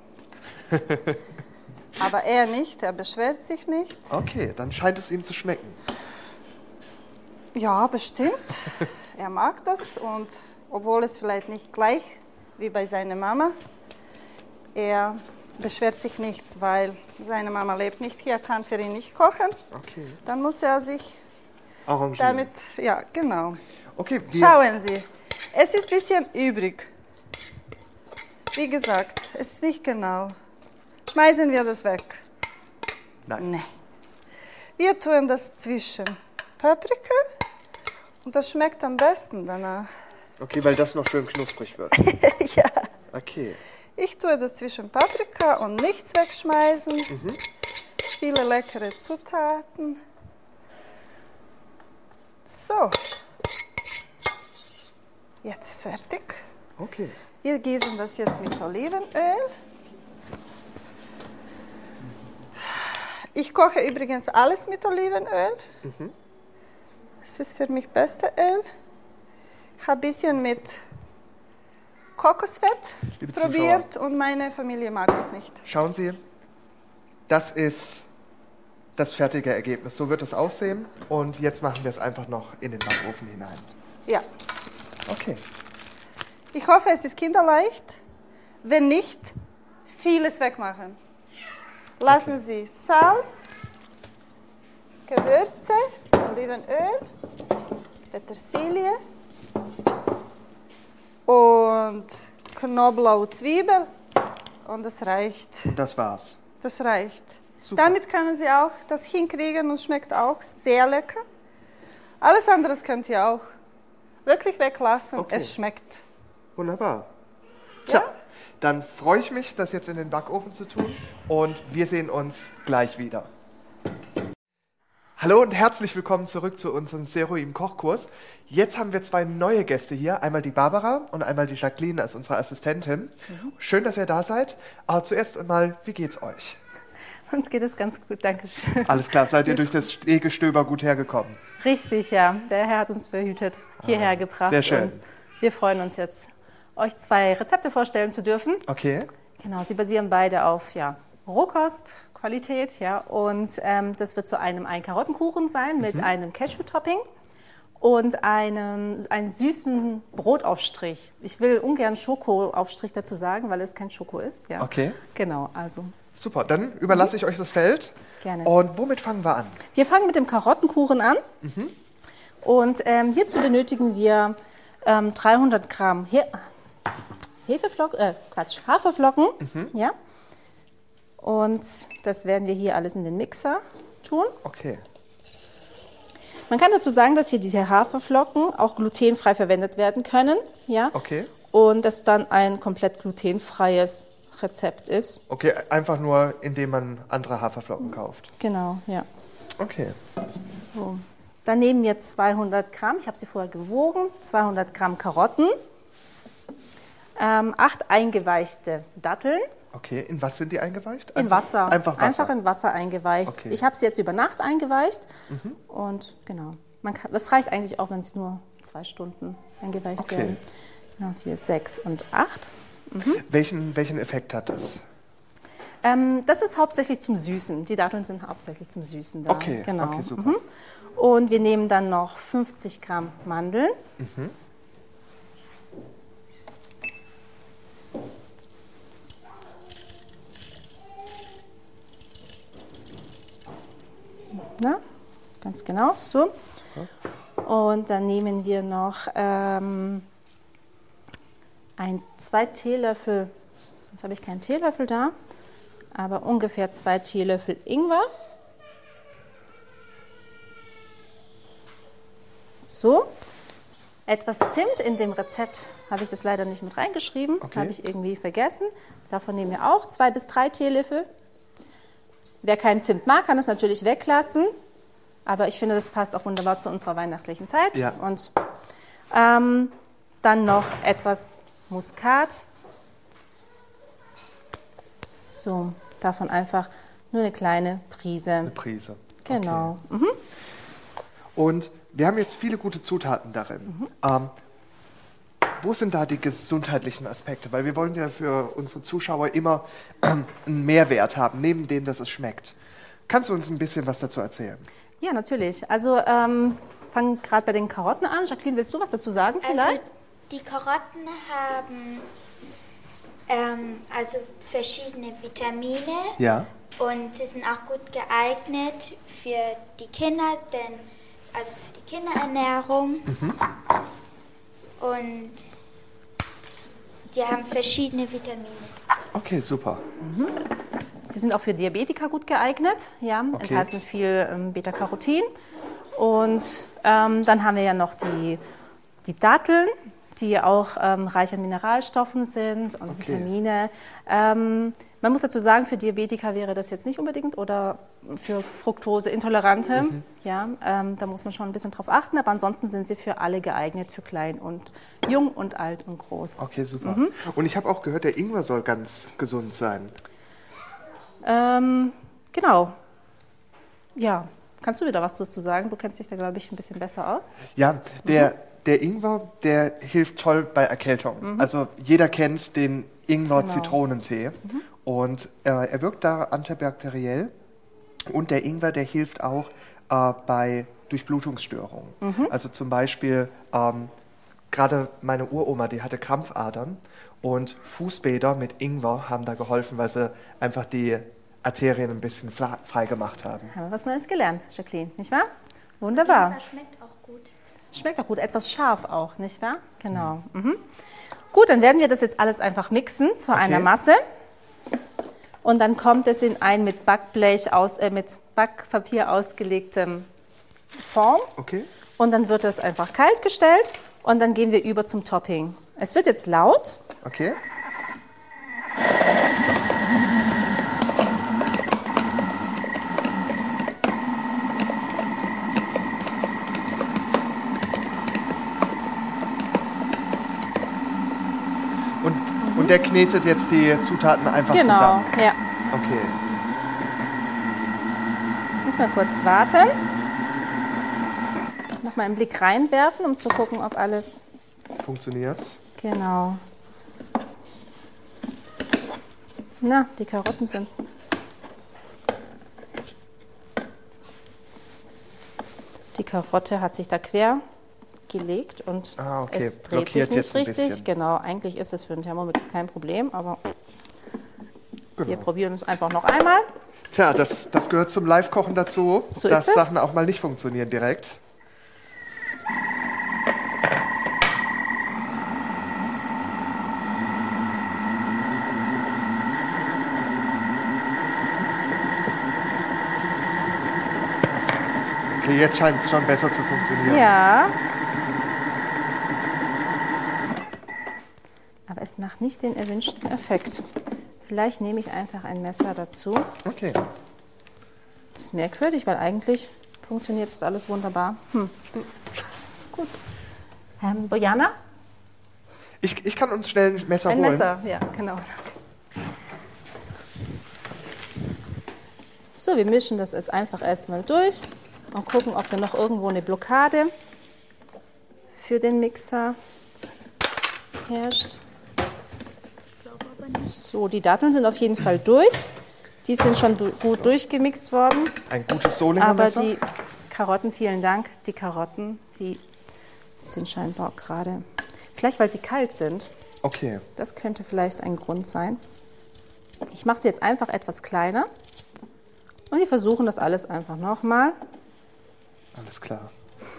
Aber er nicht, er beschwert sich nicht. Okay, dann scheint es ihm zu schmecken. Ja, bestimmt. Er mag das und obwohl es vielleicht nicht gleich wie bei seiner Mama, er beschwert sich nicht, weil seine Mama lebt nicht hier, kann für ihn nicht kochen. Okay. Dann muss er sich Arrangieren. damit, ja, genau. Okay, wir, Schauen Sie, es ist ein bisschen übrig. Wie gesagt, es ist nicht genau. Schmeißen wir das weg? Nein. Nee. Wir tun das zwischen Paprika und das schmeckt am besten danach. Okay, weil das noch schön knusprig wird. Ja. Okay. Ich tue das zwischen Paprika und nichts wegschmeißen. Mhm. Viele leckere Zutaten. So. Jetzt ist fertig. Okay. Wir gießen das jetzt mit Olivenöl. Ich koche übrigens alles mit Olivenöl. Mhm. Das ist für mich das beste Öl. Ich habe ein bisschen mit Kokosfett Liebe probiert und meine Familie mag das nicht. Schauen Sie, das ist das fertige Ergebnis. So wird es aussehen. Und jetzt machen wir es einfach noch in den Backofen hinein. Ja. Okay. Ich hoffe, es ist kinderleicht. Wenn nicht, vieles wegmachen. Lassen Sie Salz, Gewürze, Olivenöl, Petersilie und Knoblauch, Zwiebel und das reicht. Und das war's. Das reicht. Super. Damit können Sie auch das hinkriegen und schmeckt auch sehr lecker. Alles andere könnt ihr auch wirklich weglassen. Okay. Es schmeckt. Wunderbar. Tja, Ja? dann freue ich mich, das jetzt in den Backofen zu tun. Und wir sehen uns gleich wieder. Hallo und herzlich willkommen zurück zu unserem Seroim Kochkurs. Jetzt haben wir zwei neue Gäste hier, einmal die Barbara und einmal die Jacqueline als unsere Assistentin. Mhm. Schön, dass ihr da seid. Aber zuerst einmal, wie geht's euch? Uns geht es ganz gut, danke schön. Alles klar, seid ihr durch das Stehgestöber gut hergekommen? Richtig, ja. Der Herr hat uns behütet, hierher gebracht. Sehr schön. Und wir freuen uns jetzt, euch zwei Rezepte vorstellen zu dürfen. Okay. Genau, sie basieren beide auf ja, Rohkostqualität. Ja, und ähm, das wird zu einem ein Karottenkuchen sein mit mhm. einem Cashew-Topping und einem, einen süßen Brotaufstrich. Ich will ungern Schokoaufstrich dazu sagen, weil es kein Schoko ist. Ja. Okay. Genau, also. Super, dann überlasse ich euch das Feld. Gerne. Und womit fangen wir an? Wir fangen mit dem Karottenkuchen an. Mhm. Und ähm, hierzu benötigen wir ähm, dreihundert Gramm He Hefeflocken, äh, Quatsch, Haferflocken. Mhm. Ja. Und das werden wir hier alles in den Mixer tun. Okay. Man kann dazu sagen, dass hier diese Haferflocken auch glutenfrei verwendet werden können. Ja. Okay. Und dass dann ein komplett glutenfreies Rezept ist. Okay, einfach nur, indem man andere Haferflocken kauft. Genau, ja. Okay. So. Dann nehmen wir zweihundert Gramm, ich habe sie vorher gewogen, zweihundert Gramm Karotten, ähm, acht eingeweichte Datteln. Okay, in was sind die eingeweicht? In Wasser. Einfach Wasser. Einfach in Wasser eingeweicht. Okay. Ich habe sie jetzt über Nacht eingeweicht. Mhm. Und genau, man kann, das reicht eigentlich auch, wenn sie nur zwei Stunden eingeweicht Okay. werden. Ja, vier, sechs und acht. Mhm. Welchen, welchen Effekt hat das? Ähm, das ist hauptsächlich zum Süßen. Die Datteln sind hauptsächlich zum Süßen da. Okay, genau. okay, super. Mhm. Und wir nehmen dann noch fünfzig Gramm Mandeln. Mhm. Na, ganz genau, so. Und dann nehmen wir noch ähm, ein, zwei Teelöffel, jetzt habe ich keinen Teelöffel da, aber ungefähr zwei Teelöffel Ingwer. So. Etwas Zimt in dem Rezept habe ich das leider nicht mit reingeschrieben, Okay. habe ich irgendwie vergessen. Davon nehmen wir auch zwei bis drei Teelöffel. Wer keinen Zimt mag, kann es natürlich weglassen. Aber ich finde, das passt auch wunderbar zu unserer weihnachtlichen Zeit. Ja. Und ähm, dann noch etwas Muskat. So, davon einfach nur eine kleine Prise. Eine Prise. Genau. Okay. Mhm. Und wir haben jetzt viele gute Zutaten darin. Mhm. Ähm, wo sind da die gesundheitlichen Aspekte? Weil wir wollen ja für unsere Zuschauer immer ähm, einen Mehrwert haben, neben dem, dass es schmeckt. Kannst du uns ein bisschen was dazu erzählen? Ja, natürlich. Also ähm, fangen gerade bei den Karotten an. Jacqueline, willst du was dazu sagen vielleicht? Also die Karotten haben ähm, also verschiedene Vitamine. Ja. Und sie sind auch gut geeignet für die Kinder, denn also für die Kinderernährung. Mhm. Und die haben verschiedene Vitamine. Okay, super. Mhm. Sie sind auch für Diabetiker gut geeignet, ja, okay. Enthalten viel ähm, Beta-Carotin. Und ähm, dann haben wir ja noch die, die Datteln, die auch ähm, reich an Mineralstoffen sind und okay. Vitamine. Ähm, man muss dazu sagen, für Diabetiker wäre das jetzt nicht unbedingt oder für Fructoseintolerante. Mhm. Ja, ähm, da muss man schon ein bisschen drauf achten, aber ansonsten sind sie für alle geeignet, für klein und jung und alt und groß. Okay, super. Mhm. Und ich habe auch gehört, der Ingwer soll ganz gesund sein. Ähm, genau. Ja, kannst du wieder was dazu sagen? Du kennst dich da, glaube ich, ein bisschen besser aus. Ja, der, mhm. der Ingwer, der hilft toll bei Erkältung. Mhm. Also jeder kennt den Ingwer-Zitronentee. Genau. Mhm. Und äh, er wirkt da antibakteriell. Und der Ingwer, der hilft auch äh, bei Durchblutungsstörungen. Mhm. Also zum Beispiel, ähm, gerade meine Uroma, die hatte Krampfadern. Und Fußbäder mit Ingwer haben da geholfen, weil sie einfach die Arterien ein bisschen frei gemacht haben. Haben wir was Neues gelernt, Jacqueline, nicht wahr? Wunderbar. Das schmeckt auch gut. Schmeckt auch gut, etwas scharf auch, nicht wahr? Genau. Mhm. Gut, dann werden wir das jetzt alles einfach mixen zu okay. einer Masse. Und dann kommt es in ein mit Backblech aus, äh, mit Backpapier ausgelegtem Form. Okay. Und dann wird das einfach kalt gestellt und dann gehen wir über zum Topping. Es wird jetzt laut. Okay. Und, mhm. und der knetet jetzt die Zutaten einfach genau. zusammen? Genau, ja. Okay. Muss mal kurz warten. Nochmal einen Blick reinwerfen, um zu gucken, ob alles funktioniert. Genau. Na, die Karotten sind. Die Karotte hat sich da quer gelegt und ah, okay. es dreht Blockiert sich nicht richtig. Bisschen. Genau, eigentlich ist es für einen Thermomix kein Problem, aber genau. wir probieren es einfach noch einmal. Tja, das, das gehört zum Live-Kochen dazu, so dass ist Sachen auch mal nicht funktionieren direkt. Okay, jetzt scheint es schon besser zu funktionieren. Ja. Aber es macht nicht den erwünschten Effekt. Vielleicht nehme ich einfach ein Messer dazu. Okay. Das ist merkwürdig, weil eigentlich funktioniert das alles wunderbar. Hm. Gut. Ähm, Bojana? Ich, ich kann uns schnell ein Messer ein holen. Ein Messer, ja, genau. So, wir mischen das jetzt einfach erstmal durch und gucken, ob da noch irgendwo eine Blockade für den Mixer herrscht. So, die Datteln sind auf jeden Fall durch. Die sind schon du gut durchgemixt worden. Ein gutes Solinger Messer. Aber die Karotten, vielen Dank, die Karotten, die sind scheinbar gerade, vielleicht weil sie kalt sind. Okay. Das könnte vielleicht ein Grund sein. Ich mache sie jetzt einfach etwas kleiner. Und wir versuchen das alles einfach nochmal. Alles klar.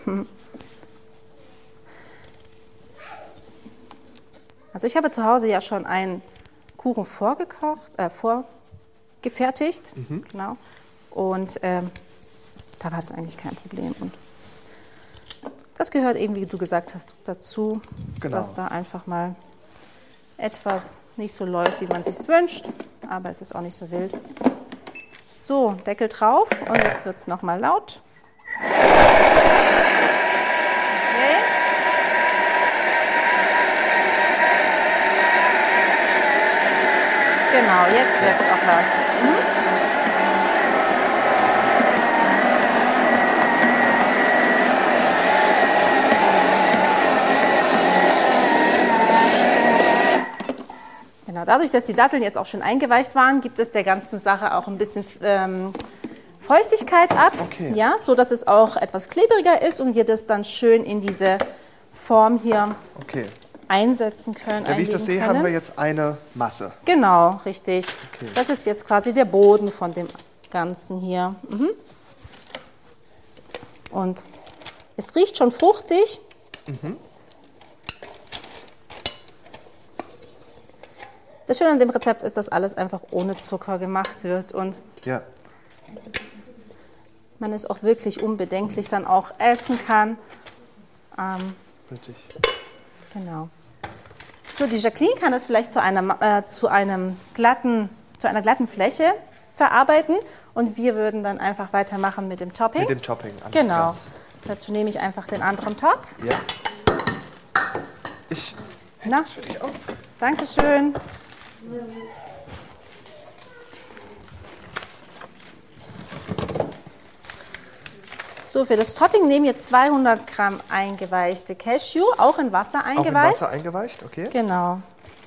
Also ich habe zu Hause ja schon einen Kuchen vorgekocht, äh, vorgefertigt. Mhm. Genau. Und ähm, da war das eigentlich kein Problem. Und das gehört eben, wie du gesagt hast, dazu, genau. dass da einfach mal etwas nicht so läuft, wie man sich wünscht. Aber es ist auch nicht so wild. So, Deckel drauf und jetzt wird es nochmal laut. Okay. Genau, jetzt wirkt es auch was. Mhm. Genau, dadurch, dass die Datteln jetzt auch schon eingeweicht waren, gibt es der ganzen Sache auch ein bisschen ähm, Feuchtigkeit ab, okay. Ja, so dass es auch etwas klebriger ist und wir das dann schön in diese Form hier okay. einsetzen können. Ja, wie ich das sehe, können. haben wir jetzt eine Masse. Genau, richtig. Okay. Das ist jetzt quasi der Boden von dem Ganzen hier. Mhm. Und es riecht schon fruchtig. Mhm. Das Schöne an dem Rezept ist, dass alles einfach ohne Zucker gemacht wird und ja. man es auch wirklich unbedenklich dann auch essen kann. Ähm, Richtig. Genau. So, die Jacqueline kann das vielleicht zu, einer, äh, zu, einem glatten, zu einer glatten Fläche verarbeiten und wir würden dann einfach weitermachen mit dem Topping. Mit dem Topping, alles Genau. klar. Dazu nehme ich einfach den anderen Topf. Ja. Ich Na, das für dich auch. Dankeschön. So, für das Topping nehmen wir zweihundert Gramm eingeweichte Cashew, auch in Wasser eingeweicht. Auch in Wasser eingeweicht, okay. Genau.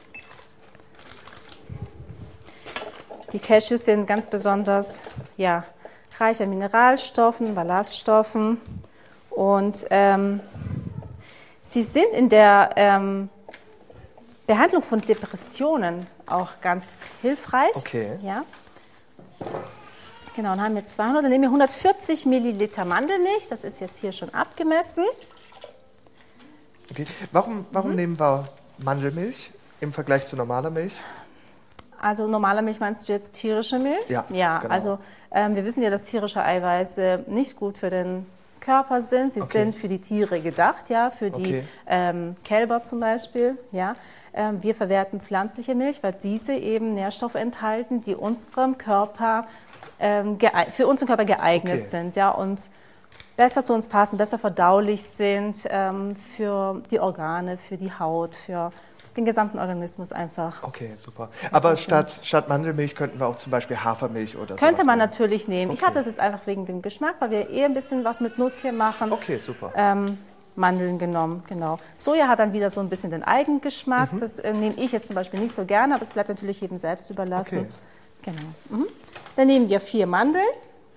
Die Cashews sind ganz besonders ja, reich an Mineralstoffen, Ballaststoffen und ähm, sie sind in der ähm, Behandlung von Depressionen auch ganz hilfreich. Okay. Ja. Genau, dann haben wir zweihundert, dann nehmen wir hundertvierzig Milliliter Mandelmilch, das ist jetzt hier schon abgemessen. Okay. Warum, warum Mhm. nehmen wir Mandelmilch im Vergleich zu normaler Milch? Also normale Milch meinst du jetzt tierische Milch? Ja, Ja, genau. also ähm, wir wissen ja, dass tierische Eiweiße nicht gut für den Körper sind. Sie Okay. sind für die Tiere gedacht, ja, für die Okay. ähm, Kälber zum Beispiel. Ja. Ähm, wir verwerten pflanzliche Milch, weil diese eben Nährstoffe enthalten, die unserem Körper ähm, geeig- für unseren Körper geeignet Okay. sind, ja, und besser zu uns passen, besser verdaulich sind ähm, für die Organe, für die Haut, für den gesamten Organismus einfach. Okay, super. Aber ist statt, statt Mandelmilch könnten wir auch zum Beispiel Hafermilch oder so. Könnte man natürlich nehmen. Ich Okay. habe das jetzt einfach wegen dem Geschmack, weil wir eher ein bisschen was mit Nuss hier machen. Okay, super. Ähm, Mandeln genommen, genau. Soja hat dann wieder so ein bisschen den Eigengeschmack. Mhm. Das äh, nehme ich jetzt zum Beispiel nicht so gerne, aber es bleibt natürlich jedem selbst überlassen. Okay. Genau. Mhm. Dann nehmen wir vier Mandeln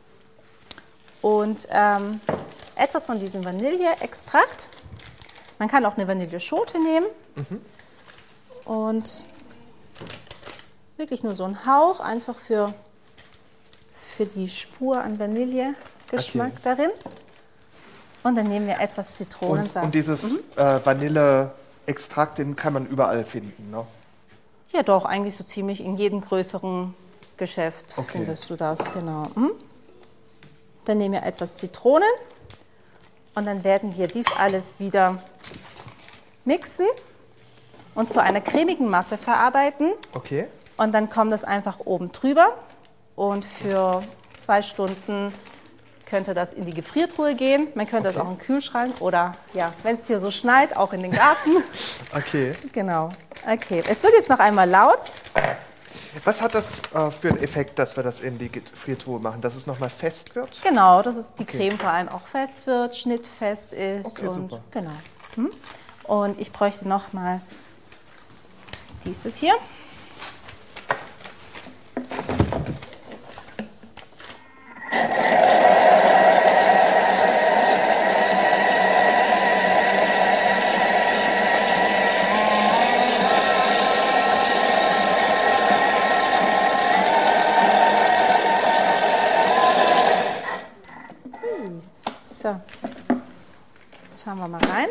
und ähm, etwas von diesem Vanilleextrakt. Man kann auch eine Vanilleschote nehmen. Mhm. Und wirklich nur so ein Hauch, einfach für, für die Spur an Vanillegeschmack Okay. darin. Und dann nehmen wir etwas Und, Zitronensaft. und dieses Mhm. äh, Vanilleextrakt, den kann man überall finden, ne? Ja, doch, eigentlich so ziemlich in jedem größeren Geschäft Okay. findest du das, genau. Mhm. Dann nehmen wir etwas Zitronen und dann werden wir dies alles wieder mixen und zu einer cremigen Masse verarbeiten. Okay. Und dann kommt das einfach oben drüber und für zwei Stunden könnte das in die Gefriertruhe gehen. Man könnte das auch in den Kühlschrank oder, ja, wenn es hier so schneit, auch in den Garten. Okay. Genau. Okay, es wird jetzt noch einmal laut. Was hat das äh, für einen Effekt, dass wir das in die Gefriertruhe machen? Dass es nochmal fest wird? Genau, dass es die Okay. Creme vor allem auch fest wird, schnittfest ist. Okay, und super. Genau. Hm? Und ich bräuchte noch mal dieses hier. So, jetzt schauen wir mal rein.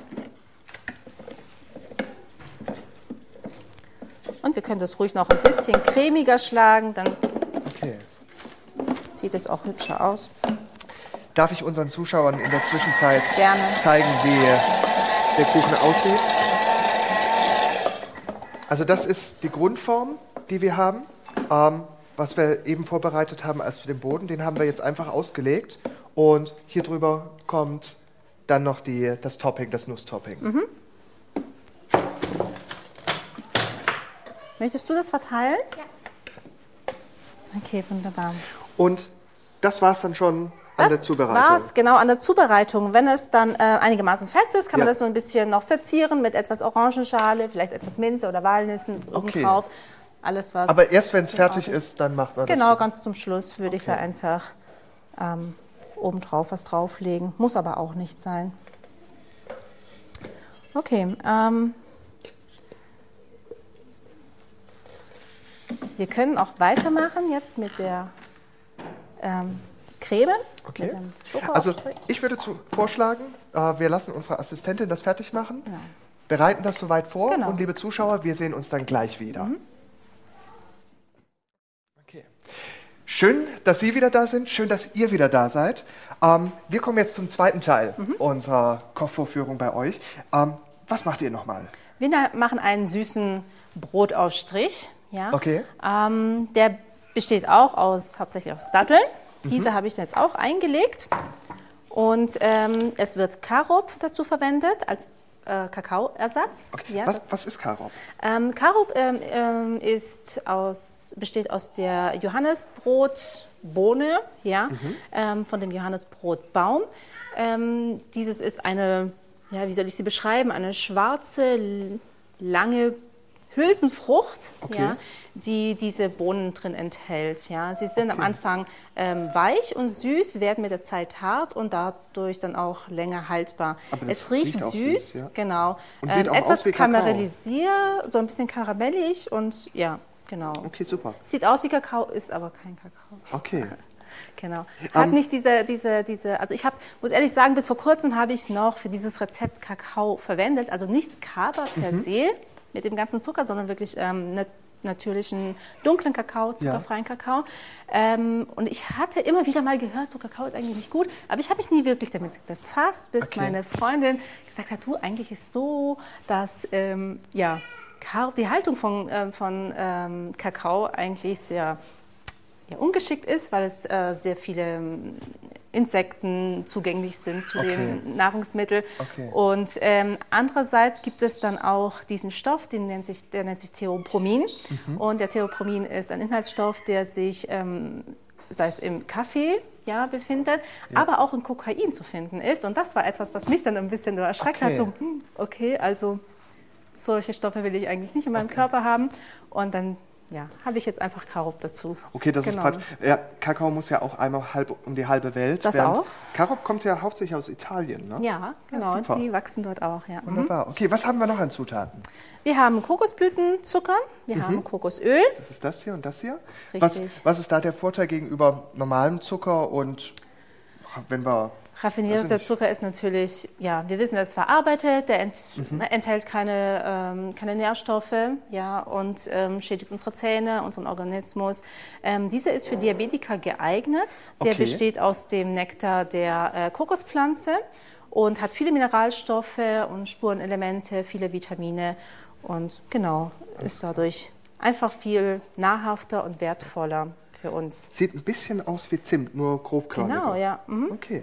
Und wir können das ruhig noch ein bisschen cremiger schlagen, dann Okay. sieht es auch hübscher aus. Darf ich unseren Zuschauern in der Zwischenzeit Gerne. zeigen, wie der Kuchen aussieht? Also das ist die Grundform, die wir haben. Ähm, was wir eben vorbereitet haben als für den Boden, den haben wir jetzt einfach ausgelegt. Und hier drüber kommt dann noch die, das Topping, das Nusstopping. Mhm. Möchtest du das verteilen? Ja. Okay, wunderbar. Und das war es dann schon an der Zubereitung? Das war's, genau, an der Zubereitung. Wenn es dann äh, einigermaßen fest ist, kann man Ja. das so ein bisschen noch verzieren mit etwas Orangenschale, vielleicht etwas Minze oder Walnüssen oben Okay. drauf. Alles, was... Aber erst wenn es fertig Ordnung. ist, dann macht man Genau, das. ganz zum Schluss würde ich da einfach ähm, oben drauf was drauflegen. Muss aber auch nicht sein. Okay, ähm, wir können auch weitermachen jetzt mit der ähm, Creme. Okay. Mit dem Also Schokoaufstrich. ich würde zu, vorschlagen, äh, wir lassen unsere Assistentin das fertig machen, Genau. bereiten das soweit vor Genau. und liebe Zuschauer, wir sehen uns dann gleich wieder. Mhm. Okay. Schön, dass Sie wieder da sind, schön, dass ihr wieder da seid. Ähm, wir kommen jetzt zum zweiten Teil Mhm. unserer Kochvorführung bei euch. Ähm, was macht ihr nochmal? Wir na- machen einen süßen Brotaufstrich. Ja. Okay. Ähm, der besteht auch aus, hauptsächlich aus Datteln. Mhm. Diese habe ich jetzt auch eingelegt. Und ähm, es wird Karob dazu verwendet als äh, Kakaoersatz. Okay. Ja, was, das- was ist Karob? Ähm, Karob ähm, ähm, ist aus, besteht aus der Johannesbrotbohne, ja, Mhm. ähm, von dem Johannesbrotbaum. Ähm, dieses ist eine, ja, wie soll ich sie beschreiben, eine schwarze, l- lange Hülsenfrucht, Okay. ja, die diese Bohnen drin enthält. Ja. Sie sind am Anfang ähm, weich und süß, werden mit der Zeit hart und dadurch dann auch länger haltbar. Aber das Es riecht riecht auch süß, süß, ja. genau. Und sieht auch etwas aus wie Kakao. karamellisiert, so ein bisschen karamellig und ja, genau. Okay, super. Sieht aus wie Kakao, ist aber kein Kakao. Okay. Genau. Hat Ähm, nicht diese, diese, diese, also ich habe, muss ehrlich sagen, bis vor kurzem habe ich noch für dieses Rezept Kakao verwendet, also nicht Kaba per Mhm. se mit dem ganzen Zucker, sondern wirklich ähm, nat natürlichen dunklen Kakao, zuckerfreien Kakao. Ähm, und ich hatte immer wieder mal gehört, so Kakao ist eigentlich nicht gut, aber ich habe mich nie wirklich damit befasst, bis Okay. meine Freundin gesagt hat, du, eigentlich ist so, dass ähm, ja, Ka- die Haltung von, äh, von ähm, Kakao eigentlich sehr ja, ungeschickt ist, weil es äh, sehr viele ähm, Insekten zugänglich sind zu Okay. den Nahrungsmitteln. Okay. Und ähm, andererseits gibt es dann auch diesen Stoff, den nennt sich, der nennt sich Theopromin. Mhm. Und der Theopromin ist ein Inhaltsstoff, der sich, ähm, sei es im Kaffee, ja, befindet, aber auch in Kokain zu finden ist. Und das war etwas, was mich dann ein bisschen nur erschreckt Okay. hat. So, hm, okay, also solche Stoffe will ich eigentlich nicht in meinem Körper haben. Und dann ja, habe ich jetzt einfach Karob dazu. Okay, das Genau. ist praktisch. Ja, Kakao muss ja auch einmal halb um die halbe Welt. Das während auch. Karob kommt ja hauptsächlich aus Italien, ne? Ja, genau, super. die wachsen dort auch. Ja. Mhm. Wunderbar. Okay, was haben wir noch an Zutaten? Wir haben Kokosblütenzucker, wir haben Kokosöl. Das ist das hier und das hier. Richtig. Was, was ist da der Vorteil gegenüber normalem Zucker und wenn wir... Weiß ich Raffinierter nicht. Zucker ist natürlich, ja, wir wissen, er ist verarbeitet, der ent Mhm. enthält keine, ähm, keine Nährstoffe, ja, und ähm, schädigt unsere Zähne, unseren Organismus. Ähm, dieser ist für Diabetiker geeignet. Der Okay. besteht aus dem Nektar der äh, Kokospflanze und hat viele Mineralstoffe und Spurenelemente, viele Vitamine und genau, ist dadurch einfach viel nahrhafter und wertvoller für uns. Sieht ein bisschen aus wie Zimt, nur grobkörniger. Genau, ja. Mhm. Okay.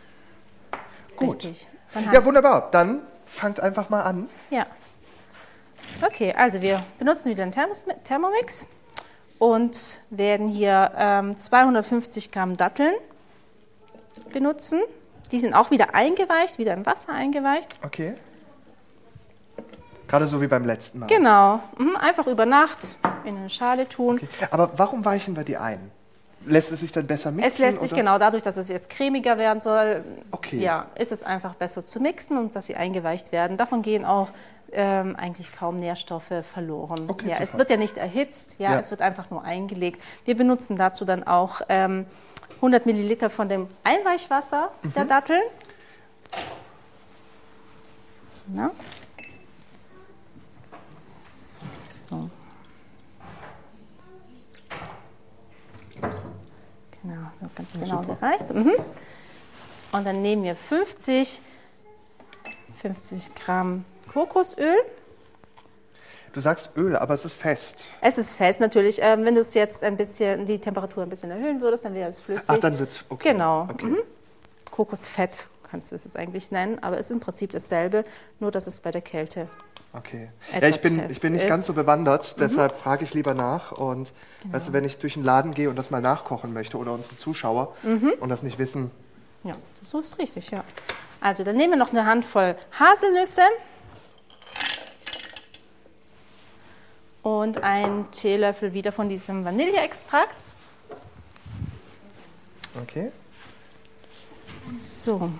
Gut. Richtig. Dann haben Ja, wunderbar. Dann fangt einfach mal an. Ja. Okay, also wir benutzen wieder einen Thermos Thermomix und werden hier ähm, zweihundertfünfzig Gramm Datteln benutzen. Die sind auch wieder eingeweicht, wieder in Wasser eingeweicht. Okay. Gerade so wie beim letzten Mal. Genau, mhm, einfach über Nacht in eine Schale tun. Okay. Aber warum weichen wir die ein? Lässt es sich dann besser mixen? Es lässt sich oder? genau dadurch, dass es jetzt cremiger werden soll, Okay. ja, ist es einfach besser zu mixen und dass sie eingeweicht werden. Davon gehen auch ähm, eigentlich kaum Nährstoffe verloren. Okay, ja, es super. wird ja nicht erhitzt, ja, Ja. es wird einfach nur eingelegt. Wir benutzen dazu dann auch ähm, hundert Milliliter von dem Einweichwasser Mhm. der Datteln. Na? So. Genau, so ganz genau gereicht. Mhm. Und dann nehmen wir fünfzig, fünfzig Gramm Kokosöl. Du sagst Öl, aber es ist fest. Es ist fest, natürlich. Ähm, wenn du es jetzt ein bisschen, die Temperatur ein bisschen erhöhen würdest, dann wäre es flüssig. Ach, dann wird es, okay. Genau. Okay. Mhm. Kokosfett kannst du es jetzt eigentlich nennen, aber es ist im Prinzip dasselbe, nur dass es bei der Kälte Okay. etwas Ja, ich bin, fest ich bin nicht ist. ganz so bewandert, mhm. deshalb frage ich lieber nach. Und genau. weißt du, wenn ich durch den Laden gehe und das mal nachkochen möchte oder unsere Zuschauer mhm. und das nicht wissen. Ja, so ist richtig, ja. Also, dann nehmen wir noch eine Handvoll Haselnüsse und einen Teelöffel wieder von diesem Vanilleextrakt. Okay. So.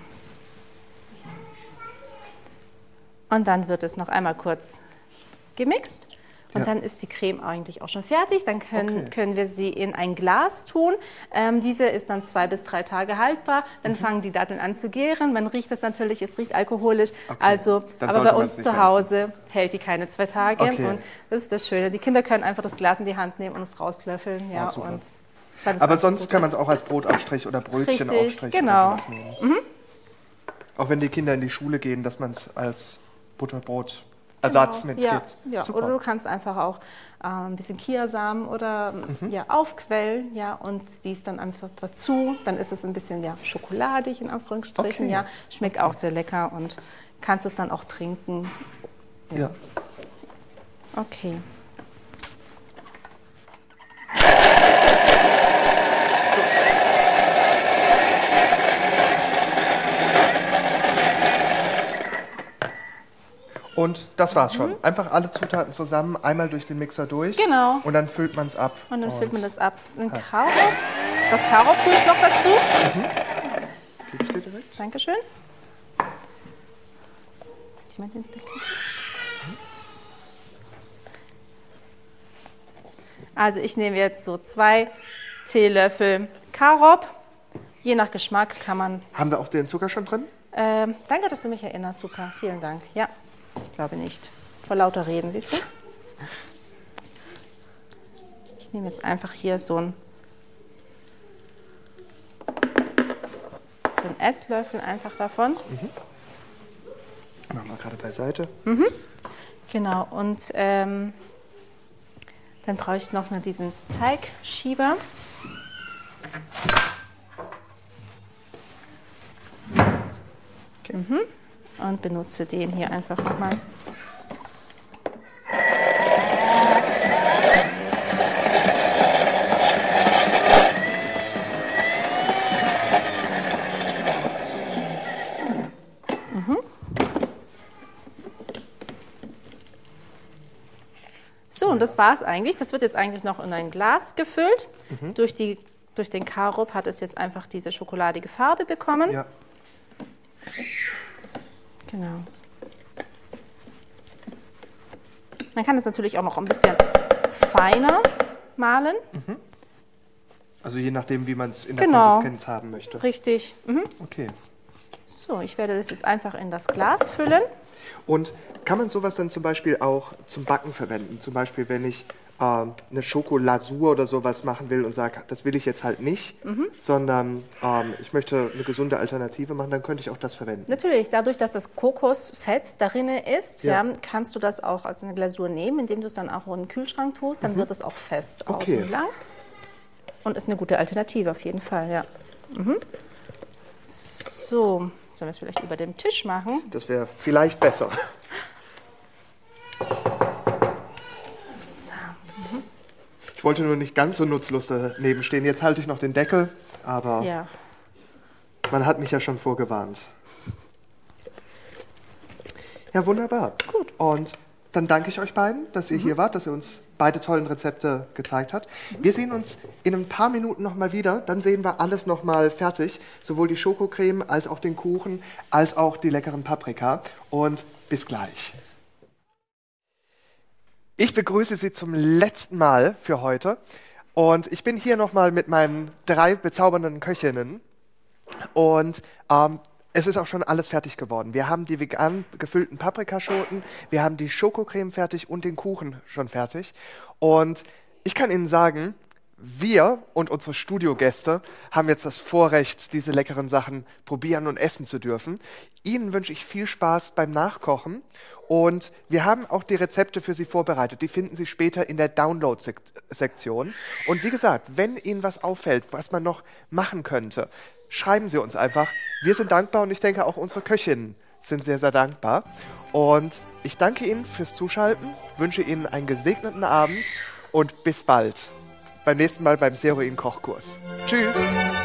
Und dann wird es noch einmal kurz gemixt. Und ja. dann ist die Creme eigentlich auch schon fertig. Dann können, okay. können wir sie in ein Glas tun. Ähm, diese ist dann zwei bis drei Tage haltbar. Dann mhm. fangen die Datteln an zu gären. Man riecht das natürlich, es riecht alkoholisch. Okay. Also, aber bei uns zu Hause essen. hält die keine zwei Tage. Okay. Und das ist das Schöne. Die Kinder können einfach das Glas in die Hand nehmen und es rauslöffeln. Ja, oh, und aber sonst kann man es auch als Brotaufstrich oder Brötchenaufstrich genau. oder sowas nehmen. Mhm. Auch wenn die Kinder in die Schule gehen, dass man es als Butterbrot Ersatz genau. mitgibt. Ja, ja. Oder du kannst einfach auch äh, ein bisschen Chiasamen oder mhm. ja, aufquellen, ja, und dies dann einfach dazu. Dann ist es ein bisschen ja, schokoladig in Anführungsstrichen, okay. ja, schmeckt okay. auch sehr lecker und kannst es dann auch trinken. Ja. ja. Okay. Und das war's schon. Einfach alle Zutaten zusammen, einmal durch den Mixer durch. Genau. Und dann füllt man es ab. Und dann und füllt man das ab. Und Karob, das Karob tue ich noch dazu. Mhm. Gebe ich dir direkt. Dankeschön. Ist jemand in der Küche? Also ich nehme jetzt so zwei Teelöffel Karob. Je nach Geschmack kann man... Haben wir auch den Zucker schon drin? Ähm, danke, dass du mich erinnerst. Super, vielen Dank. Ja. Ich glaube nicht. Vor lauter Reden, siehst du? Ich nehme jetzt einfach hier so einen, so einen Esslöffel einfach davon. Mhm. Machen wir gerade beiseite. Mhm. Genau, und ähm, dann brauche ich noch mal diesen Teigschieber. Okay. Mhm. Und benutze den hier einfach nochmal. Mhm. So, und das war es eigentlich. Das wird jetzt eigentlich noch in ein Glas gefüllt. Mhm. Durch, die, durch den Karob hat es jetzt einfach diese schokoladige Farbe bekommen. Ja. Genau. Man kann es natürlich auch noch ein bisschen feiner mahlen. Mhm. Also je nachdem, wie man es in der genau. Konsistenz haben möchte. Richtig. Mhm. Okay. So, ich werde das jetzt einfach in das Glas füllen. Und kann man sowas dann zum Beispiel auch zum Backen verwenden? Zum Beispiel, wenn ich äh, eine Schokolasur oder sowas machen will und sage, das will ich jetzt halt nicht, mhm. sondern ähm, ich möchte eine gesunde Alternative machen, dann könnte ich auch das verwenden. Natürlich, dadurch, dass das Kokosfett darin ist, ja. Ja, kannst du das auch als eine Glasur nehmen, indem du es dann auch in den Kühlschrank tust, dann mhm. wird es auch fest okay. außen lang. Und ist eine gute Alternative auf jeden Fall, ja. Mhm. So, sollen wir es vielleicht über dem Tisch machen? Das wäre vielleicht besser. So. Mhm. Ich wollte nur nicht ganz so nutzlos daneben stehen. Jetzt halte ich noch den Deckel, aber ja. man hat mich ja schon vorgewarnt. Ja, wunderbar. Gut. Und dann danke ich euch beiden, dass ihr mhm. hier wart, dass ihr uns beide tollen Rezepte gezeigt habt. Mhm. Wir sehen uns in ein paar Minuten nochmal wieder. Dann sehen wir alles nochmal fertig. Sowohl die Schokocreme als auch den Kuchen, als auch die leckeren Paprika. Und bis gleich. Ich begrüße Sie zum letzten Mal für heute. Und ich bin hier nochmal mit meinen drei bezaubernden Köchinnen. Und ähm, es ist auch schon alles fertig geworden. Wir haben die vegan gefüllten Paprikaschoten, wir haben die Schokocreme fertig und den Kuchen schon fertig. Und ich kann Ihnen sagen, wir und unsere Studiogäste haben jetzt das Vorrecht, diese leckeren Sachen probieren und essen zu dürfen. Ihnen wünsche ich viel Spaß beim Nachkochen und wir haben auch die Rezepte für Sie vorbereitet. Die finden Sie später in der Download-Sektion. Und wie gesagt, wenn Ihnen was auffällt, was man noch machen könnte, schreiben Sie uns einfach. Wir sind dankbar und ich denke auch unsere Köchinnen sind sehr, sehr dankbar. Und ich danke Ihnen fürs Zuschalten, wünsche Ihnen einen gesegneten Abend und bis bald. Beim nächsten Mal beim Seroin Kochkurs. Tschüss!